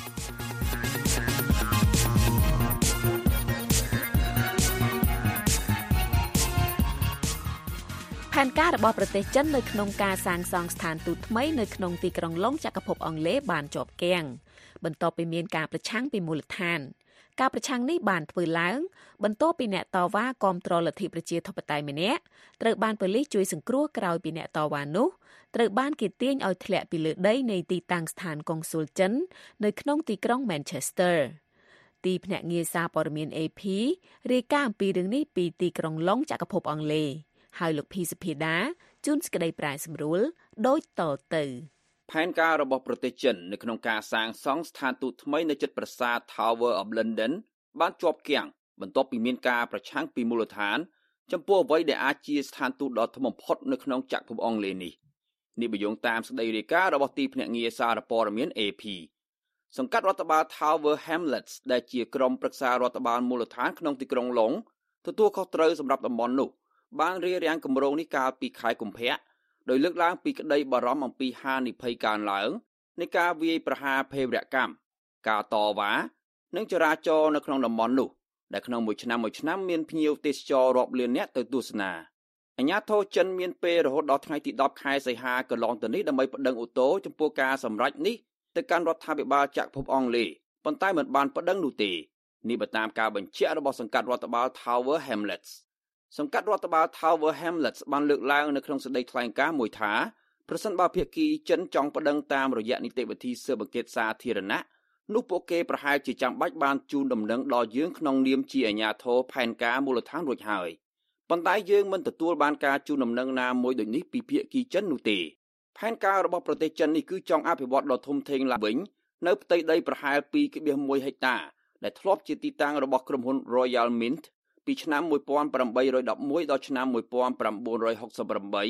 [SPEAKER 4] ផែនការរបស់ប្រទេសចិននៅក្នុងការសាងសង់ស្ថានទូតថ្មីនៅក្នុងទីក្រុងឡុងចក្រភពអង់គ្លេសបានជាប់គាំងបន្ទាប់ពីមានការប្រឆាំងពីមូលដ្ឋានការប្រឆាំងនេះបានធ្វើឡើងបន្ទាប់ពីអ្នកតវ៉ាគាំទ្រលទ្ធិប្រជាធិបតេយ្យម្នាក់ត្រូវបានប៉ូលីសជួយសង្គ្រោះក្រោយពីអ្នកតវ៉ានោះត្រូវបានគេទាញឲ្យធ្លាក់ពីលើដីនៃទីតាំងស្ថានកុងស៊ុលចិននៅក្នុងទីក្រុង Manchester ទីភ្នាក់ងារសារព័ត៌មាន เอ พี រាយការណ៍អំពីរឿងនេះពីទីក្រុងឡុងចក្រភពអង់គ្លេសហើយលោកភីសុភាដាជួនសេចក្តីប្រាយសម្រួលដូចតទៅផែនការរបស់ប្រទេសចិននៅក្នុងការសាងសង់ស្ថានទូតថ្មីនៅជិតប្រាសាទ Tower of London បានជាប់គាំងបន្ទាប់ពីមានការប្រឆាំងពីមូលដ្ឋានចំពោះអ្វីដែលអាចជាស្ថានទូតដ៏ធំបំផុតនៅក្នុងចក្រភពអង់គ្លេសនេះនេះបញ្យងតាមសេចក្តីរាយការណ៍របស់ទីភ្នាក់ងារសារព័ត៌មាន เอ พี សង្កាត់រដ្ឋបាល Tower Hamlets ដែលជាក្រុមប្រឹក្សារដ្ឋបាលមូលដ្ឋានក្នុងទីក្រុងឡុងទទួលខុសត្រូវសម្រាប់តំបន់នោះបានរៀបរៀងគម្រោងនេះកាលពីខែកុម្ភៈដោយលើកឡើងពីក្តីបារម្ភអំពីហានិភ័យកើនឡើងនៃការវាយប្រហារភេរវកម្មការតវ៉ានិងចរាចរណ៍នៅក្នុងតំបន់នោះដែលក្នុងមួយឆ្នាំមួយឆ្នាំមានភ្ញៀវទេសចររាប់លាននាក់ទៅទស្សនាអាជ្ញាធរចិនមានពេលរហូតដល់ថ្ងៃទីដប់ខែសីហាកន្លងទៅនេះដើម្បីប្តឹងឧទ្ធរចំពោះការសម្រេចនេះទៅកាន់រដ្ឋាភិបាលចក្រភពអង់គ្លេសប៉ុន្តែមិនបានប្តឹងនោះទេនេះបើតាមការបញ្ជាក់របស់សង្កាត់រដ្ឋបាល Tower Hamlets សង្កាត់រដ្ឋបាល Tower Hamlets បានលើកឡើងនៅក្នុងសេចក្តីថ្លែងការណ៍មួយថាប្រសិនបើភាគីចិនចង់ប្តឹងតាមរយៈនីតិវិធីស៊ើបអង្កេតសាធារណៈនោះពួកគេប្រហែលជាចាំបាច់បានជូនដំណឹងដល់យើងក្នុងនាមជាអាជ្ញាធរផែនការមូលដ្ឋានរួចហើយប៉ុន្តែយើងមិនទទួលបានការជូនដំណឹងណាមួយដូចនេះពីភាគីចិននោះទេផែនការរបស់ប្រទេសចិននេះគឺចង់អភិវឌ្ឍដ៏ធំធេងឡើងវិញនៅផ្ទៃដីប្រហែល ពីរដុល្លារមួយហិកតាដែលធ្លាប់ជាទីតាំងរបស់ក្រុមហ៊ុន Royal Mint ពីឆ្នាំeighteen elevenដល់ឆ្នាំnineteen sixty-eight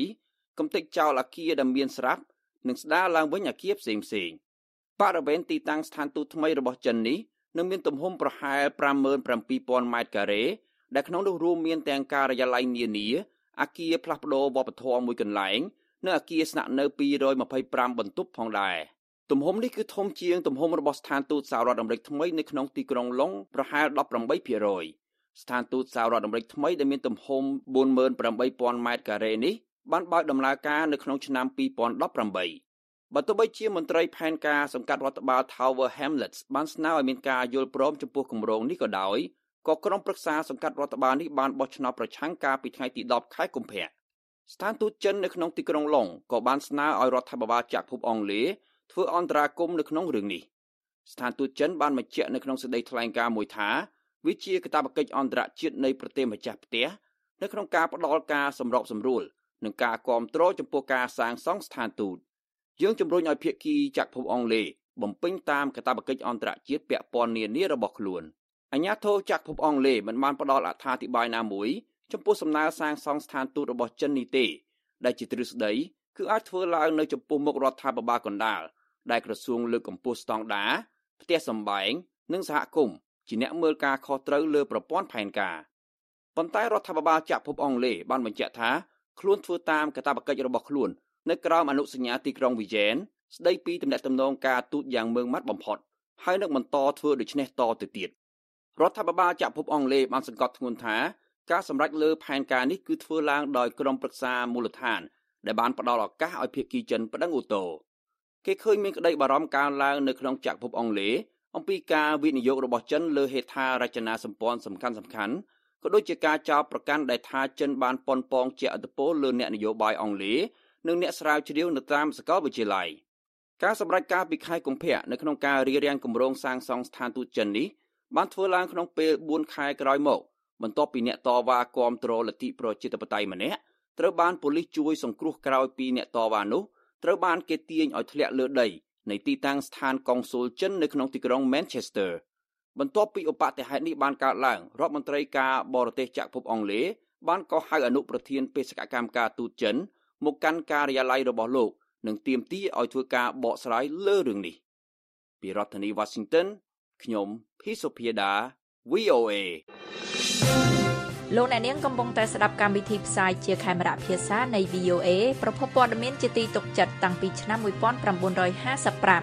[SPEAKER 16] កំទេចចោលអគារដែលមានស្រាប់និងស្ដារឡើងវិញអគារផ្សេងផ្សេងបរិវេណទីតាំងស្ថានទូតថ្មីរបស់ចិននេះនឹងមានទំហំប្រហែល ប្រាំម៉ឺនប្រាំពីរពាន់ម៉ែត្រការ៉េដែលក្នុងនោះរួមមានទាំងការិយាល័យនានាអគារផ្លាស់ប្ដូរវប្បធម៌មួយកន្លែងនិងអគារស្នាក់នៅពីររយម្ភៃប្រាំបន្ទប់ផងដែរទំហំនេះគឺធំជាងទំហំរបស់ស្ថានទូតសហរដ្ឋអាមេរិកថ្មីនៅក្នុងទីក្រុងឡុងប្រហែល ដប់ប្រាំបីភាគរយ ស្ថានទូតសហរដ្ឋអាមេរិកថ្មីដែលមានទំហំ បួនម៉ឺនប្រាំបីពាន់ម៉ែត្រការ៉េនេះបានបើកដំណើរការនៅក្នុងឆ្នាំពីរពាន់ដប់ប្រាំបីបើទោះបីជាមន្ត្រីផែនការសង្កាត់រដ្ឋបាល Tower Hamlets បានស្នើឲ្យមានការយល់ព្រមចំពោះគម្រោងនេះក៏ដោយក៏ក្រុមប្រឹក្សាសង្កាត់រដ្ឋបាលនេះបានបោះឆ្នោតប្រឆាំងកាលពីថ្ងៃទីដប់ខែកុម្ភៈស្ថានទូតចិននៅក្នុងទីក្រុងឡុងក៏បានស្នើឲ្យរដ្ឋាភិបាលចក្រភពអង់គ្លេសធ្វើអន្តរាគមន៍នៅក្នុងរឿងនេះស្ថានទូតចិនបានបញ្ជាក់នៅក្នុងសេចក្តីថ្លែងការណ៍មួយថាវាជាកាតព្វកិច្ចអន្តរជាតិនៃប្រទេសម្ចាស់ផ្ទះនៅក្នុងការផ្តល់ការសម្របសម្រួលនិងការគាំទ្រចំពោះការសាងសង់ស្ថានទូតយើងជំរុញឲ្យភាគីចក្រភពអង់គ្លេសបំពេញតាមកាតព្វកិច្ចអន្តរជាតិពាក់ព័ន្ធនានារបស់ខ្លួនអាជ្ញាធរចក្រភពអង់គ្លេសមិនបានផ្ដល់អត្ថាធិប្បាយណាមួយចំពោះសំណើសាងសង់ស្ថានទូតរបស់ចិននេះទេដែលជាទ្រឹស្ដីគឺអាចធ្វើឡើងនៅចំពោះមុខរដ្ឋាភិបាលកណ្ដាលដែលក្រសួងលើកកម្ពស់ស្តង់ដារផ្ទះសម្បែងនិងសហគមន៍ជាអ្នកមើលការខុសត្រូវលើប្រព័ន្ធផែនការប៉ុន្តែរដ្ឋាភិបាលចក្រភពអង់គ្លេសបានបញ្ជាក់ថាខ្លួនធ្វើតាមកាតព្វកិច្ចរបស់ខ្លួននៅក្រោមអនុសញ្ញាទីក្រុងវីយ៉ែនស្ដីពីទំនាក់ទំនងការទូតយ៉ាងម៉ឺងម៉ាត់បំផុតហើយនឹងបន្តធ្វើដូច្នេះតទៅទៀតរដ្ឋាភិបាលចក្រភពអង់គ្លេសបានសង្កត់ធ្ងន់ថាការសម្រេចលើផែនការនេះគឺធ្វើឡើងដោយក្រុមប្រឹក្សាមូលដ្ឋានដែលបានផ្ដល់ឱកាសឲ្យភាគីចិនប្តឹងឧទ្ធរណ៍គេឃើញមានក្តីបារម្ភកើនឡើងនៅក្នុងចក្រភពអង់គ្លេសអំពីការវិនិយោគរបស់ចិនលើហេដ្ឋារចនាសម្ព័ន្ធសំខាន់ៗក៏ដូចជាការចោទប្រកាន់ដែលថាចិនបានប៉ុនប៉ងជះឥទ្ធិពលលើអ្នកនយោបាយអង់គ្លេសនិងអ្នកស្រាវជ្រាវនៅតាមសាកលវិទ្យាល័យការសម្រេចការពីខែកុម្ភៈនៅក្នុងការរៀបរៀងគម្រោងសាងសង់ស្ថានទូតចិននេះបានធ្វើឡើងក្នុងពេលបួនខែក្រោយមកបន្ទាប់ពីអ្នកតវ៉ាគាំទ្រលទ្ធិប្រជាធិបតេយ្យម្នាក់ត្រូវបានប៉ូលីសជួយសង្គ្រោះក្រោយពីអ្នកតវ៉ានោះត្រូវបានគេទាញឲ្យធ្លាក់លើដីនៃទីតាំងស្ថានកុងស៊ុលចិននៅក្នុងទីក្រុង Manchester បន្ទាប់ពីឧបទ្ទហេតុនេះបានកើតឡើងរដ្ឋមន្ត្រីការបរទេសចក្រភពអង់គ្លេសបានកោះហៅអនុប្រធានបេសកកម្មការទូតចិនមកកាន់ការិយាល័យរបស់លោកនិងទាមទារឲ្យធ្វើការបកស្រាយលើរឿងនេះពីរដ្ឋធានី Washington ខ្ញុំភីសុភាដា វី អូ អេ
[SPEAKER 4] លោកអ្នកនាងកំពុងតែស្ដាប់កម្មវិធីផ្សាយជាខេមរៈភាសានៃ វី អូ អេ ប្រភពព័ត៌មានជាទីទុកចិត្តតាំងពីឆ្នាំmột nghìn chín trămห้าสิบห้า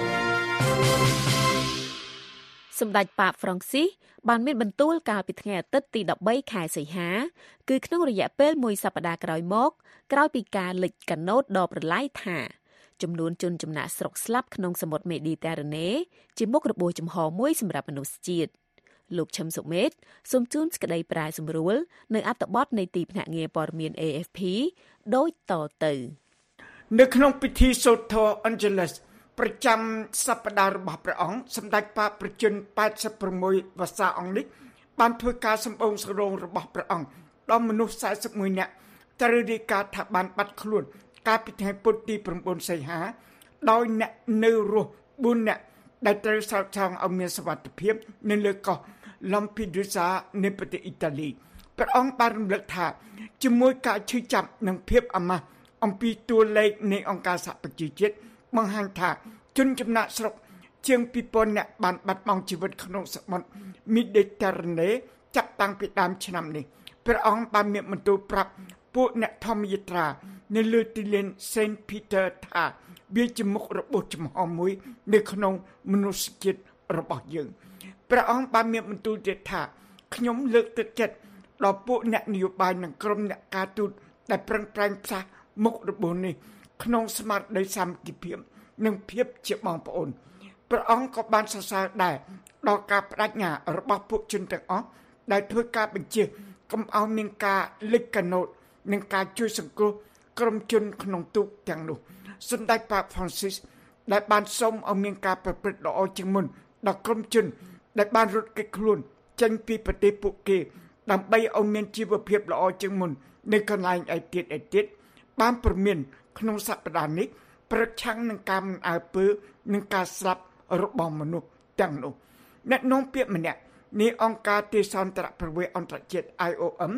[SPEAKER 4] សម្ដេចប៉ាបហ្វ្រង់ស៊ីសបានមានបន្ទូលកាលពីថ្ងៃអាទិត្យទីដប់បីខែសីហាគឺក្នុងរយៈពេលមួយសប្តាហ៍ក្រោយមកក្រោយពីការលេចកណូតដ៏ប្រឡាយថាចំនួនជនចំណាក់ស្រុកស្លាប់ក្នុងសមុទ្រមេឌីទែរ៉ាណេជាមុខរបួសចំហមួយសម្រាប់មនុស្សជាតិលោកឈឹមសុមេតសូមជូនសេចក្តីប្រាយសម្រួលនៅអត្ថបទនៃទីភ្នាក់ងារព័ត៌មាន เอ เอฟ พี ដូចតទៅ
[SPEAKER 5] នៅក្នុងពិធីសូត្រធម៌ Angelus ប្រចាំសប្តាហ៍របស់ព្រះអង្គសម្ដេចប៉ាប្រជជនแปดสิบหกវស្សាអង្គនេះបានធ្វើការសម្បូរសរងរបស់ព្រះអង្គដល់មនុស្សสี่สิบเอ็ดនាក់ត្រូវរាយការណ៍ថាបានបាត់ខ្លួនកាលពីថ្ងៃពុធទី9សីហាដោយអ្នកនៅរស់បួននាក់ដែលត្រូវសោកឆោងឲ្យមានសុវត្ថិភាពនៅលើកោះ Lampedusa នៃប្រទេសអ៊ីតាលីព្រះអង្គបានរំលឹកថាជាមួយការឈឺចាប់និងភាពអាម៉ាស់អំពីតួលេខនៃអង្គការសហប្រជាជាតិបង្ហាញថាជនចំណាក់ស្រុកជាងពីរពាន់នាក់បានបាត់បង់ជីវិតក្នុងសមុទ្រមីឌីទែរ៉ាណេចាប់តាំងពីដើមឆ្នាំនេះព្រះអង្គបានមានបន្ទូលប្រាប់ពួកអ្នកធម្មយាត្រានៅលើទីលាន Saint Peter ថាវាជាមុខរបួសចំហមួយនៅក្នុងមនុស្សជាតិរបស់យើងព្រះអង្គបានមានបន្ទូលទៀតថាខ្ញុំលើកទឹកចិត្តដល់ពួកអ្នកនយោបាយនិងក្រុមអ្នកការទូតដែលប្រឹងប្រែងផ្សះមុខរបួសនេះក្នុងស្មារតីសាមគ្គីភាពនិងភាពជាបងប្អូនព្រះអង្គក៏បានសរសើរដែរដល់ការបដិញ្ញារបស់ពួកជនទាំងអស់ដែលធ្វើការបញ្ជាកុំឲ្យមានការលេចកណូតនិងការជួយសង្គ្រោះក្រុមជនក្នុងទូកទាំងនោះសម្ដេចប៉ាប Francis ដែលបានសូមឲ្យមានការប្រព្រឹត្តល្អជាងមុនដល់ក្រុមជនដែលបានរត់គេចខ្លួនចេញពីប្រទេសពួកគេដើម្បីឲ្យមានជីវភាពល្អជាងមុននៅកន្លែងឯទៀតឯទៀតបានព្រមានក្នុងសប្តាហ៍នេះប្រឆាំងនឹងការមិនអើពើនិងការស្លាប់របស់មនុស្សទាំងនោះអ្នកនាំពាក្យម្នាក់នៃអង្គការទេសន្តរប្រវេសន៍អន្តរជាតិ ไอ โอ เอ็ม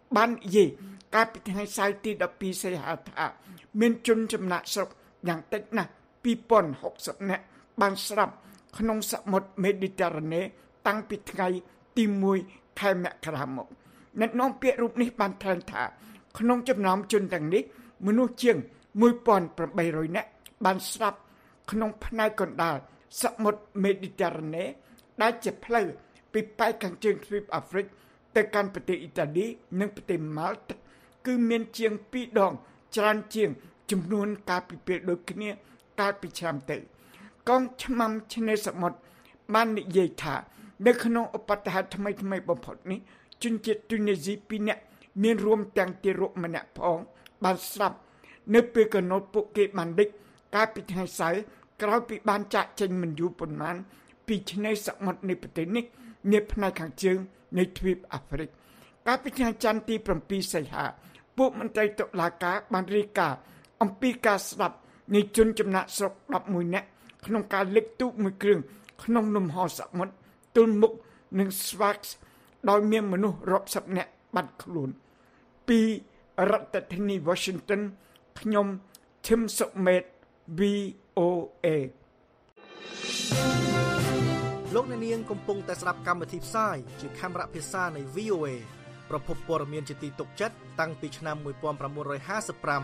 [SPEAKER 5] បាននិយាយកាលពីថ្ងៃសៅរ៍ទីដប់ពីរសីហាថាមានជនចំណាក់ស្រុកយ៉ាងតិចណាស់ពីរពាន់ហុកសិបនាក់បានស្លាប់ក្នុងសមុទ្រមេឌីទែរ៉ាណេតាំងពីថ្ងៃទីមួយខែមករាមកអ្នកនាំពាក្យរូបនេះបានថ្លែងថាក្នុងចំណោមជនទាំងនេះមនុស្សជាងមួយពាន់ប្រាំបីរយនាក់បានស្លាប់ក្នុងផ្នែកកណ្ដាលសមុទ្រមេឌីទែរ៉ាណេដែលជាផ្លូវពីប៉ែកខាងជើងទ្វីបអាហ្វ្រិកទៅកាន់ប្រទេសអ៊ីតាលីនិងប្រទេសម៉ាល់តគឺមានជាងពីរដងច្រើនជាងចំនួនកាលពីពេលដូចគ្នាកាលពីឆ្នាំទៅកងឆ្មាំឆ្នេរសមុទ្របាននិយាយថានៅក្នុងឧបទ្ទហេតុថ្មីថ្មីបំផុតនេះជនជាតិទូនេស៊ីពីរនាក់មានរួមទាំងទារកម្នាក់ផងបានស្លាប់នៅពេលកណូតពួកគេបានដេកកាលពីថ្ងៃសៅរ៍ក្រោយពីបានចាក់ចេញមិនយូរប៉ុន្មានពីឆ្នេរសមុទ្រនៃប្រទេសនេះនៅផ្នែកខាងជើងនៃទ្វីបអាហ្វ្រិកកាលពីថ្ងៃច័ន្ទទីប្រាំពីរសីហាពួកមន្ត្រីតុលាការបានរាយការណ៍អំពីការស្លាប់នៃជនចំណាក់ស្រុកដប់មួយនាក់ក្នុងការលិចទូកមួយគ្រឿងក្នុងលំហសមុទ្រទល់មុខនឹង Sfax ដោយមានមនុស្សរាប់សិបនាក់បាត់ខ្លួនពីរដ្ឋធានី Washington ខ្ញុំ Tim Sokmet វី អូ เอ
[SPEAKER 17] លោកអ្នកនាងកំពុងតែស្ដាប់កម្មវិធីផ្សាយជាខេមរៈភាសានៃ វី អូ เอ ប្រភពព័ត៌មានជាទីទុកចិត្តតាំងពីឆ្នាំmột nghìn chín trămห้าสิบห้า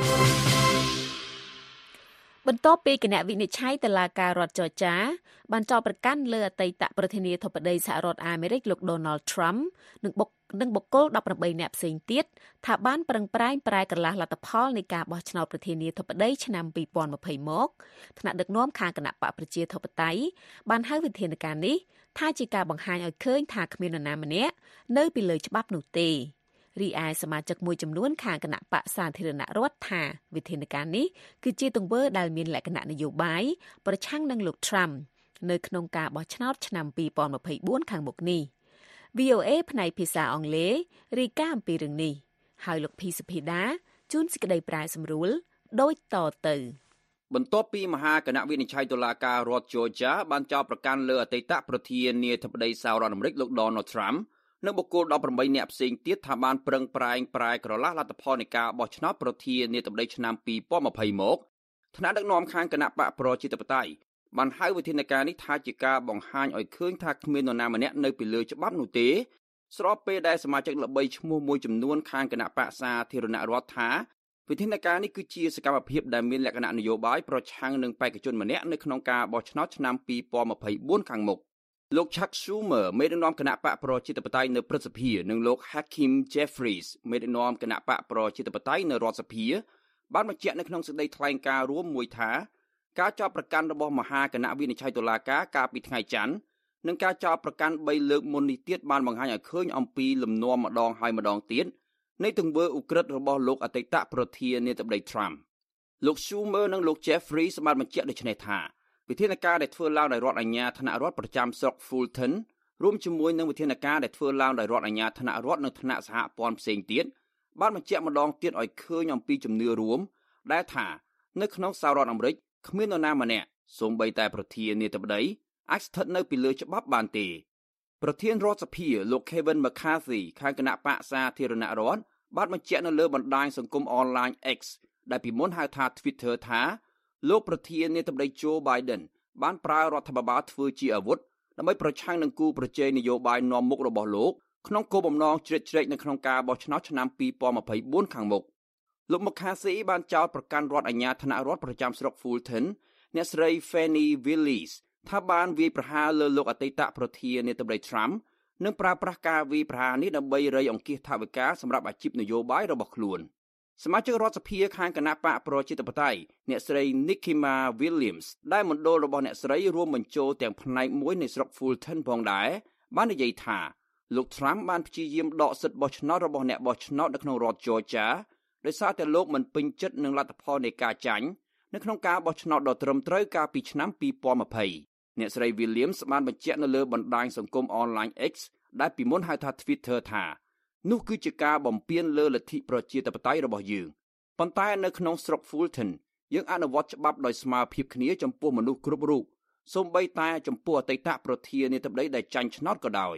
[SPEAKER 4] បន្ទាប់ពីគណៈវិនិច្ឆ័យតុលាការរដ្ឋចរចាបានចោទប្រកាន់លើអតីតប្រធានាធិបតីសហរដ្ឋអាមេរិកលោក Donald Trump និងបុកនិងបុគ្គលដប់ប្រាំបីនាក់ផ្សេងទៀតថាបានប្រឹងប្រែងប្រែកន្លះលទ្ធផលនៃការបោះឆ្នោតប្រធានាធិបតីឆ្នាំពីរពាន់ម្ភៃមកថ្នាក់ដឹកនាំខាងគណៈបកប្រជាធិបតេយ្យបានហៅវិធានការនេះថាជាការបង្ហាញឲ្យឃើញថាគ្មាននរណាម្នាក់នៅពីលើច្បាប់នោះទេរីឯសមាជិកមួយចំនួនខាងគណៈបកសាធារណរដ្ឋថាវិធានការនេះគឺជាទង្វើដែលមានលក្ខណៈនយោបាយប្រឆាំងនឹងលោក Trump នៅក្នុងការបោះឆ្នោតឆ្នាំពីរពាន់ម្ភៃបួនខាងមុខនេះ វី អូ เอ ផ្នែកភាសាអង់គ្លេសរាយការណ៍អំពីរឿងនេះហើយលោកភីសុភីដាជួនសេចក្តីប្រាយសម្រួលដូចតទៅ
[SPEAKER 16] បន្ទាប់ពីមហាគណៈវិនិច្ឆ័យតុលាការរដ្ឋ Georgia បានចោទប្រកាន់លើអតីតប្រធានាធិបតីសហរដ្ឋអាមេរិកលោក Donald Trump និងបុគ្គលដប់ប្រាំបីនាក់ផ្សេងទៀតថាបានប្រឹងប្រែងប្រែក្រឡះលទ្ធផលនៃការបោះឆ្នោតប្រធានាធិបតីឆ្នាំពីរពាន់ម្ភៃមកថ្នាក់ដឹកនាំខាងគណៈបកប្រជាធិបតេយ្យបានហៅវិធានការនេះថាជាការបង្ហាញឲ្យឃើញថាគ្មាននរណាម្នាក់នៅពីលើច្បាប់នោះទេស្របពេលដែលសមាជិកល្បីឈ្មោះមួយចំនួនខាងគណៈបកសាធារណរដ្ឋថាវិធានការនេះគឺជាសកម្មភាពដែលមានលក្ខណៈនយោបាយប្រឆាំងនឹងបេក្ខជនម្នាក់នៅក្នុងការបោះឆ្នោតឆ្នាំពីរពាន់ម្ភៃបួនខាងមុខលោក Chuck Schumer មេដឹកនាំគណៈបកប្រជាធិបតេយ្យនៅព្រឹទ្ធសភានិងលោក Hakeem Jeffries មេដឹកនាំគណៈបកប្រជាធិបតេយ្យនៅរដ្ឋសភាបានបញ្ជាក់នៅក្នុងសេចក្តីថ្លែងការណ៍រួមមួយថាការចោទប្រកាន់របស់មហាគណៈវិនិច្ឆ័យតុលាការកាលពីថ្ងៃច័ន្ទនិងការចោទប្រកាន់បីលើកមុននេះទៀតបានបង្ហាញឲ្យឃើញអំពីលំនាំម្ដងហើយម្ដងទៀតនៃទង្វើឧក្រិដ្ឋរបស់លោកអតីតប្រធានាធិបតី Trump លោក Schumer និងលោក Jeffries បានបញ្ជាក់ដូចនេះថាវិធានការដែលធ្វើឡើងដោយរដ្ឋអាជ្ញាថ្នាក់រដ្ឋប្រចាំស្រុក Fulton រួមជាមួយនឹងវិធានការដែលធ្វើឡើងដោយរដ្ឋអាជ្ញាថ្នាក់រដ្ឋនិងថ្នាក់សហព័ន្ធផ្សេងទៀតបានបញ្ជាក់ម្ដងទៀតឲ្យឃើញអំពីជំនឿរួមដែលថានៅក្នុងសហរដ្ឋអាមេរិកគ្មាននរណាម្នាក់សូម្បីតែប្រធានាធិបតីអាចស្ថិតនៅពីលើច្បាប់បានទេប្រធានរដ្ឋសភាលោក Kevin McCarthy ខាងគណៈបកសាធារណរដ្ឋបានបញ្ជាក់នៅលើបណ្ដាញសង្គមអនឡាញ X ដែលពីមុនហៅថា Twitter ថាលោកប្រធានាធិបតី Joe Biden បានប្រើរដ្ឋាភិបាលធ្វើជាអាវុធដើម្បីប្រឆាំងនឹងគូប្រជែងនយោបាយនាំមុខរបស់លោកក្នុងគោលបំណងជ្រៀតជ្រែកនៅក្នុងការបោះឆ្នោតឆ្នាំពីរពាន់ម្ភៃបួនខាងមុខលោក McCarthy បានចោទប្រកាន់រដ្ឋអាជ្ញាថ្នាក់រដ្ឋប្រចាំស្រុក Fulton អ្នកស្រី Fannie Willis ថាបានវាយប្រហារលើលោកអតីតប្រធានាធិបតី Trump និងប្រើប្រាស់ការវាយប្រហារនេះដើម្បីរៃអង្គាសថវិកាសម្រាប់អាជីពនយោបាយរបស់ខ្លួនសមាជិករដ្ឋសភាខាងគណៈបកប្រជាធិបតេយ្យអ្នកស្រី Nikema Williams ដែលមណ្ឌលរបស់អ្នកស្រីរួមបញ្ចូលទាំងផ្នែកមួយនៃស្រុក Fulton ផងដែរបាននិយាយថាលោក Trump បានព្យាយាមដកសិទ្ធិបោះឆ្នោតរបស់អ្នកបោះឆ្នោតនៅក្នុងរដ្ឋ Georgia ដោយសារតែលោកមិនពេញចិត្តនឹងលទ្ធផលនៃការចាញ់នៅក្នុងការបោះឆ្នោតដ៏ត្រឹមត្រូវកាលពីឆ្នាំពីរពាន់ម្ភៃអ្នកស្រី Williams បានបញ្ជាក់នៅលើបណ្ដាញសង្គមអនឡាញ X ដែលពីមុនហៅថា Twitter ថានោះគឺជាការបំពានលើលទ្ធិប្រជាធិបតេយ្យរបស់យើងប៉ុន្តែនៅក្នុងស្រុក Fulton យើងអនុវត្តច្បាប់ដោយស្មើភាពគ្នាចំពោះមនុស្សគ្រប់រូបសូម្បីតែចំពោះអតីតប្រធានាធិបតីដែលចាញ់ឆ្នោតក៏ដោយ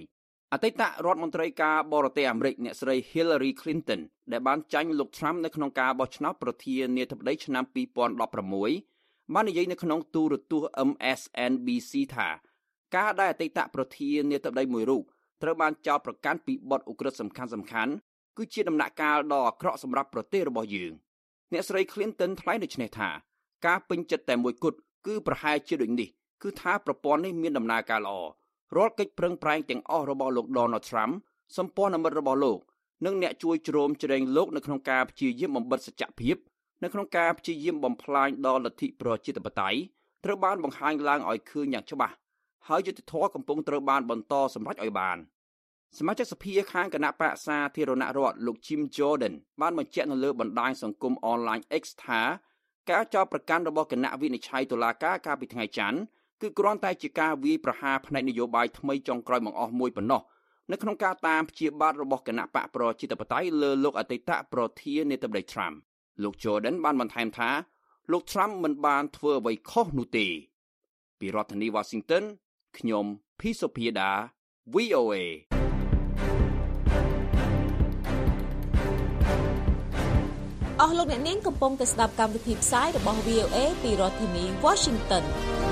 [SPEAKER 16] អតីតរដ្ឋមន្ត្រីការបរទេសអាមេរិកអ្នកស្រី Hillary Clinton ដែលបានចាញ់លោក Trump នៅក្នុងការបោះឆ្នោតប្រធានាធិបតីឆ្នាំពីរពាន់ដប់ប្រាំមួយបាននិយាយនៅក្នុងទូរទស្សន៍ M S N B C ថាការដែលអតីតប្រធានាធិបតីមួយរូបត្រូវបានចោទប្រកាន់ពីបទឧក្រិដ្ឋសំខាន់សំខាន់គឺជាដំណាក់កាលដ៏អាក្រក់សម្រាប់ប្រទេសរបស់យើងអ្នកស្រី Clinton ថ្លែងដូចនេះថាការពេញចិត្តតែមួយគត់គឺប្រហែលជាដូចនេះគឺថាប្រព័ន្ធនេះមានដំណើរការល្អរាល់កិច្ចប្រឹងប្រែងទាំងអស់របស់លោក Donald Trump សម្ព័ន្ធមិត្តរបស់លោកនិងអ្នកជួយជ្រោមជ្រែងលោកនៅក្នុងការព្យាយាមបំបិទសច្ចភាពនៅក្នុងការព្យាយាមបំផ្លាញដល់លទ្ធិប្រជាធិបតេយ្យត្រូវបានបង្ហាញឡើងឲ្យឃើញយ៉ាងច្បាស់ហើយយុត្តិធម៌កំពុងត្រូវបានបន្តសម្រេចឲ្យបានសមាជិកសភាខាងគណៈបក្សសាធារណរដ្ឋលោក Jim Jordan បានបញ្ជាក់នៅលើបណ្ដាញសង្គមអនឡាញ X ថាការចោទប្រកាន់របស់គណៈវិនិច្ឆ័យតុលាការកាលពីថ្ងៃច័ន្ទគឺគ្រាន់តែជាការវាយប្រហារផ្នែកនយោបាយថ្មីចុងក្រោយបង្អស់មួយប៉ុណ្ណោះនៅក្នុងការតាមព្យាបាទរបស់គណៈបកប្រជាធិបតេយ្យលើលោកអតីតប្រធានាធិបតី Trump លោក Jordan បានបន្ថែមថាលោក Trump មិនបានធ្វើអ្វីខុសនោះទេពីរដ្ឋធានី Washington ខ្ញុំ P. Sophia V O A
[SPEAKER 4] អស់លោកអ្នកនាងកំពុងតែស្ដាប់កម្មវិធីផ្សាយរបស់ V O A ពីរដ្ឋធានី Washington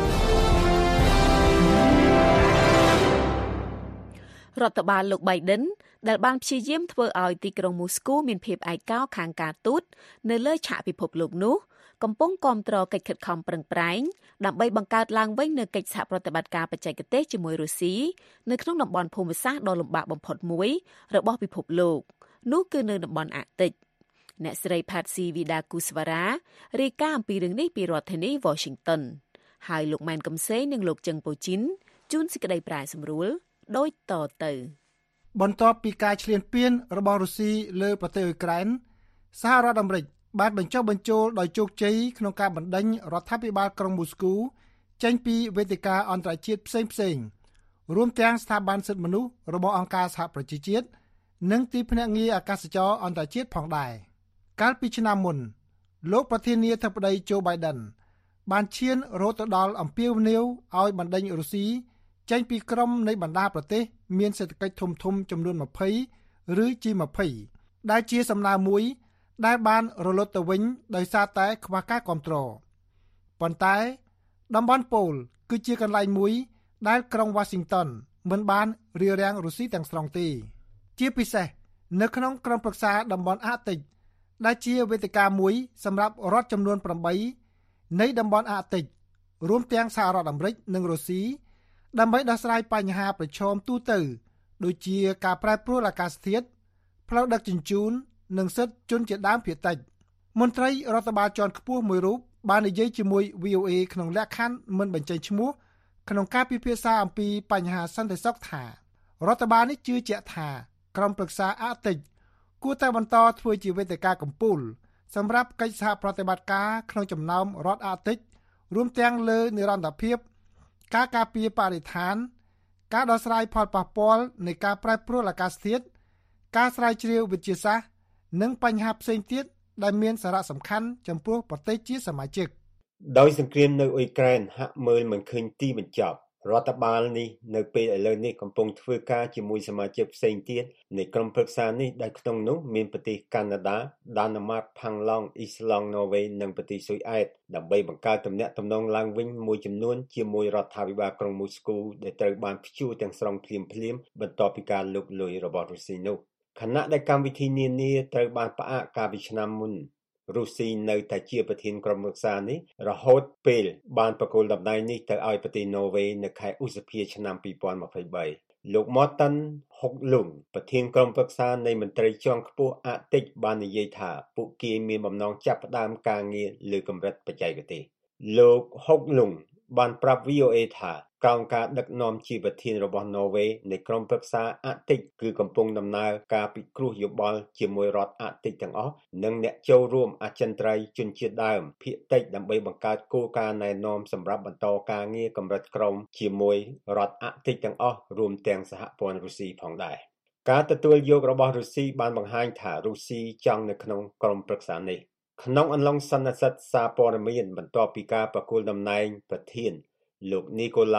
[SPEAKER 4] រដ្ឋបាលលោក Biden ដែលបានព្យាយាមធ្វើឲ្យទីក្រុងមូស្គូមានភាពឯកោខាងការទូតនៅលើឆាកពិភពលោកនោះកំពុងគាំទ្រកិច្ចខិតខំប្រឹងប្រែងដើម្បីបង្កើតឡើងវិញនូវកិច្ចសហប្រតិបត្តិការបច្ចេកទេសជាមួយរុស្ស៊ីនៅក្នុងតំបន់ភូមិសាស្ត្រដ៏លំបាកបំផុតមួយរបស់ពិភពលោកនោះគឺនៅតំបន់អាកតិចអ្នកស្រី Patsy Widakuswara រាយការណ៍អំពីរឿងនេះពីរដ្ឋធានី Washington ហើយលោកម៉ែនកំសែងនិងលោកចឹងប៉ូជីនជួនសេចក្តីប្រាយសម្រួលដូចតទៅ
[SPEAKER 13] បន្ទាប់ពីការឈ្លានពានរបស់រុស្ស៊ីលើប្រទេសអ៊ុយក្រែនសហរដ្ឋអាមេរិកបានបញ្ចុះបញ្ចូលដោយជោគជ័យក្នុងការបណ្ដេញរដ្ឋាភិបាលក្រុងមូស្គូចេញពីវេទិកាអន្តរជាតិផ្សេងៗរួមទាំងស្ថាប័នសិទ្ធិមនុស្សរបស់អង្គការសហប្រជាជាតិនិងទីភ្នាក់ងារអាកាសចរអន្តរជាតិផងដែរកាលពីឆ្នាំមុនលោកប្រធានាធិបតី Joe Biden បានឈានរហូតដល់អំពាវនាវឲ្យបណ្ដេញរុស្ស៊ីចេញពីក្រុមនៃបណ្ដាប្រទេសមានសេដ្ឋកិច្ចធំធំចំនួនยี่สิบឬ G ยี่สิบដែលជាសំណើមួយដែលបានរលត់ទៅវិញដោយសារតែខ្វះការគ្រប់គ្រងប៉ុន្តែតំបន់ប៉ូលគឺជាកន្លែងមួយដែលក្រុង Washington មិនបានរារាំងរុស្ស៊ីទាំងស្រុងទេជាពិសេសនៅក្នុងក្រុមប្រឹក្សាតំបន់អាកតិចដែលជាវេទិកាមួយសម្រាប់រដ្ឋចំនួនeightនៃតំបន់អាកតិចរួមទាំងសហរដ្ឋអាមេរិកនិងរុស្ស៊ីដើម្បីដោះស្រាយបញ្ហាប្រឈមទូទៅដូចជាការប្រែប្រួលអាកាសធាតុផ្លូវដឹកជញ្ជូននិងសិទ្ធិជនជាដើមភាគតិចមន្ត្រីរដ្ឋបាលជាន់ខ្ពស់មួយរូបបាននិយាយជាមួយ V O A ក្នុងលក្ខខណ្ឌមិនបញ្ចេញឈ្មោះក្នុងការពិភាក្សាអំពីបញ្ហាសន្តិសុខថារដ្ឋបាលនេះជឿជាក់ថាក្រុមប្រឹក្សាអាកតិចគួរតែបន្តធ្វើជាវេទិកាកំពូលសម្រាប់កិច្ចសហប្រតិបត្តិការក្នុងចំណោមរដ្ឋអាកតិចរួមទាំងលើនិរន្តរភាពការការពារបរិស្ថានការដោះស្រាយផលប៉ះពាល់នៃការប្រែប្រួលអាកាសធាតុការស្រាវជ្រាវវិទ្យាសាស្ត្រនិងបញ្ហាផ្សេងទៀតដែលមានសារៈសំខាន់ចំពោះប្រទេសជាសមាជិក
[SPEAKER 18] ដោយសង្គ្រាមនៅអ៊ុយក្រែនហាក់មើលមិនឃើញទីបញ្ចប់រដ្ឋបាលនេះនៅពេលឥឡូវនេះកំពុងធ្វើការជាមួយសមាជិកផ្សេងទៀតនៃក្រុមប្រឹក្សានេះដែលក្នុងនោះមានប្រទេសកាណាដា ដាណឺម៉ាក ផាំងឡង់ អ៊ីស្លង់ ណ័រវេសនិងប្រទេសស៊ុយអែតដើម្បីបង្កើតទំនាក់ទំនងឡើងវិញមួយចំនួនជាមួយរដ្ឋាភិបាលក្រុងមូស្គូដែលត្រូវបានព្យួរទាំងស្រុងភ្លាមៗបន្ទាប់ពីការលុកលុយរបស់រុស្ស៊ីនោះខណៈដែលកម្មវិធីនានាត្រូវបានផ្អាកកាលពីឆ្នាំមុនរុស្ស៊ីនៅតែជាប្រធានក្រុមប្រឹក្សានេះរហូតពេលបានប្រគល់តំណែងនេះទៅឲ្យប្រទេសណ័រវេសនៅខែឧសភាឆ្នាំtwo thousand twenty-threeលោក Morten Høglund ប្រធានក្រុមប្រឹក្សានៃមន្ត្រីជាន់ខ្ពស់អាកតិចបាននិយាយថាពួកគេមានបំណងចាប់ផ្ដើមការងារលើកម្រិតបច្ចេកទេសលោក Høglund បានប្រាប់ V O A ថាក្រោមការដឹកនាំជាប្រធានរបស់ណ័រវេសនៃក្រុមប្រឹក្សាអាកតិចគឺកំពុងដំណើរការពិគ្រោះយោបល់ជាមួយរដ្ឋអាកតិចទាំងអស់និងអ្នកចូលរួមអចិន្ត្រៃយ៍ជនជាតិដើមភាគតិចដើម្បីបង្កើតគោលការណ៍ណែនាំសម្រាប់បន្តការងារកម្រិតក្រោមជាមួយរដ្ឋអាកតិចទាំងអស់រួមទាំងសហព័ន្ធរុស្ស៊ីផងដែរការទទួលយករបស់រុស្ស៊ីបានបង្ហាញថារុស្ស៊ីចង់នៅក្នុងក្រុមប្រឹក្សានេះក្នុងអំឡុងសន្និសីទសារព័ត៌មានបន្ទាប់ពីការប្រគល់តំណែងប្រធានលោក Nikolai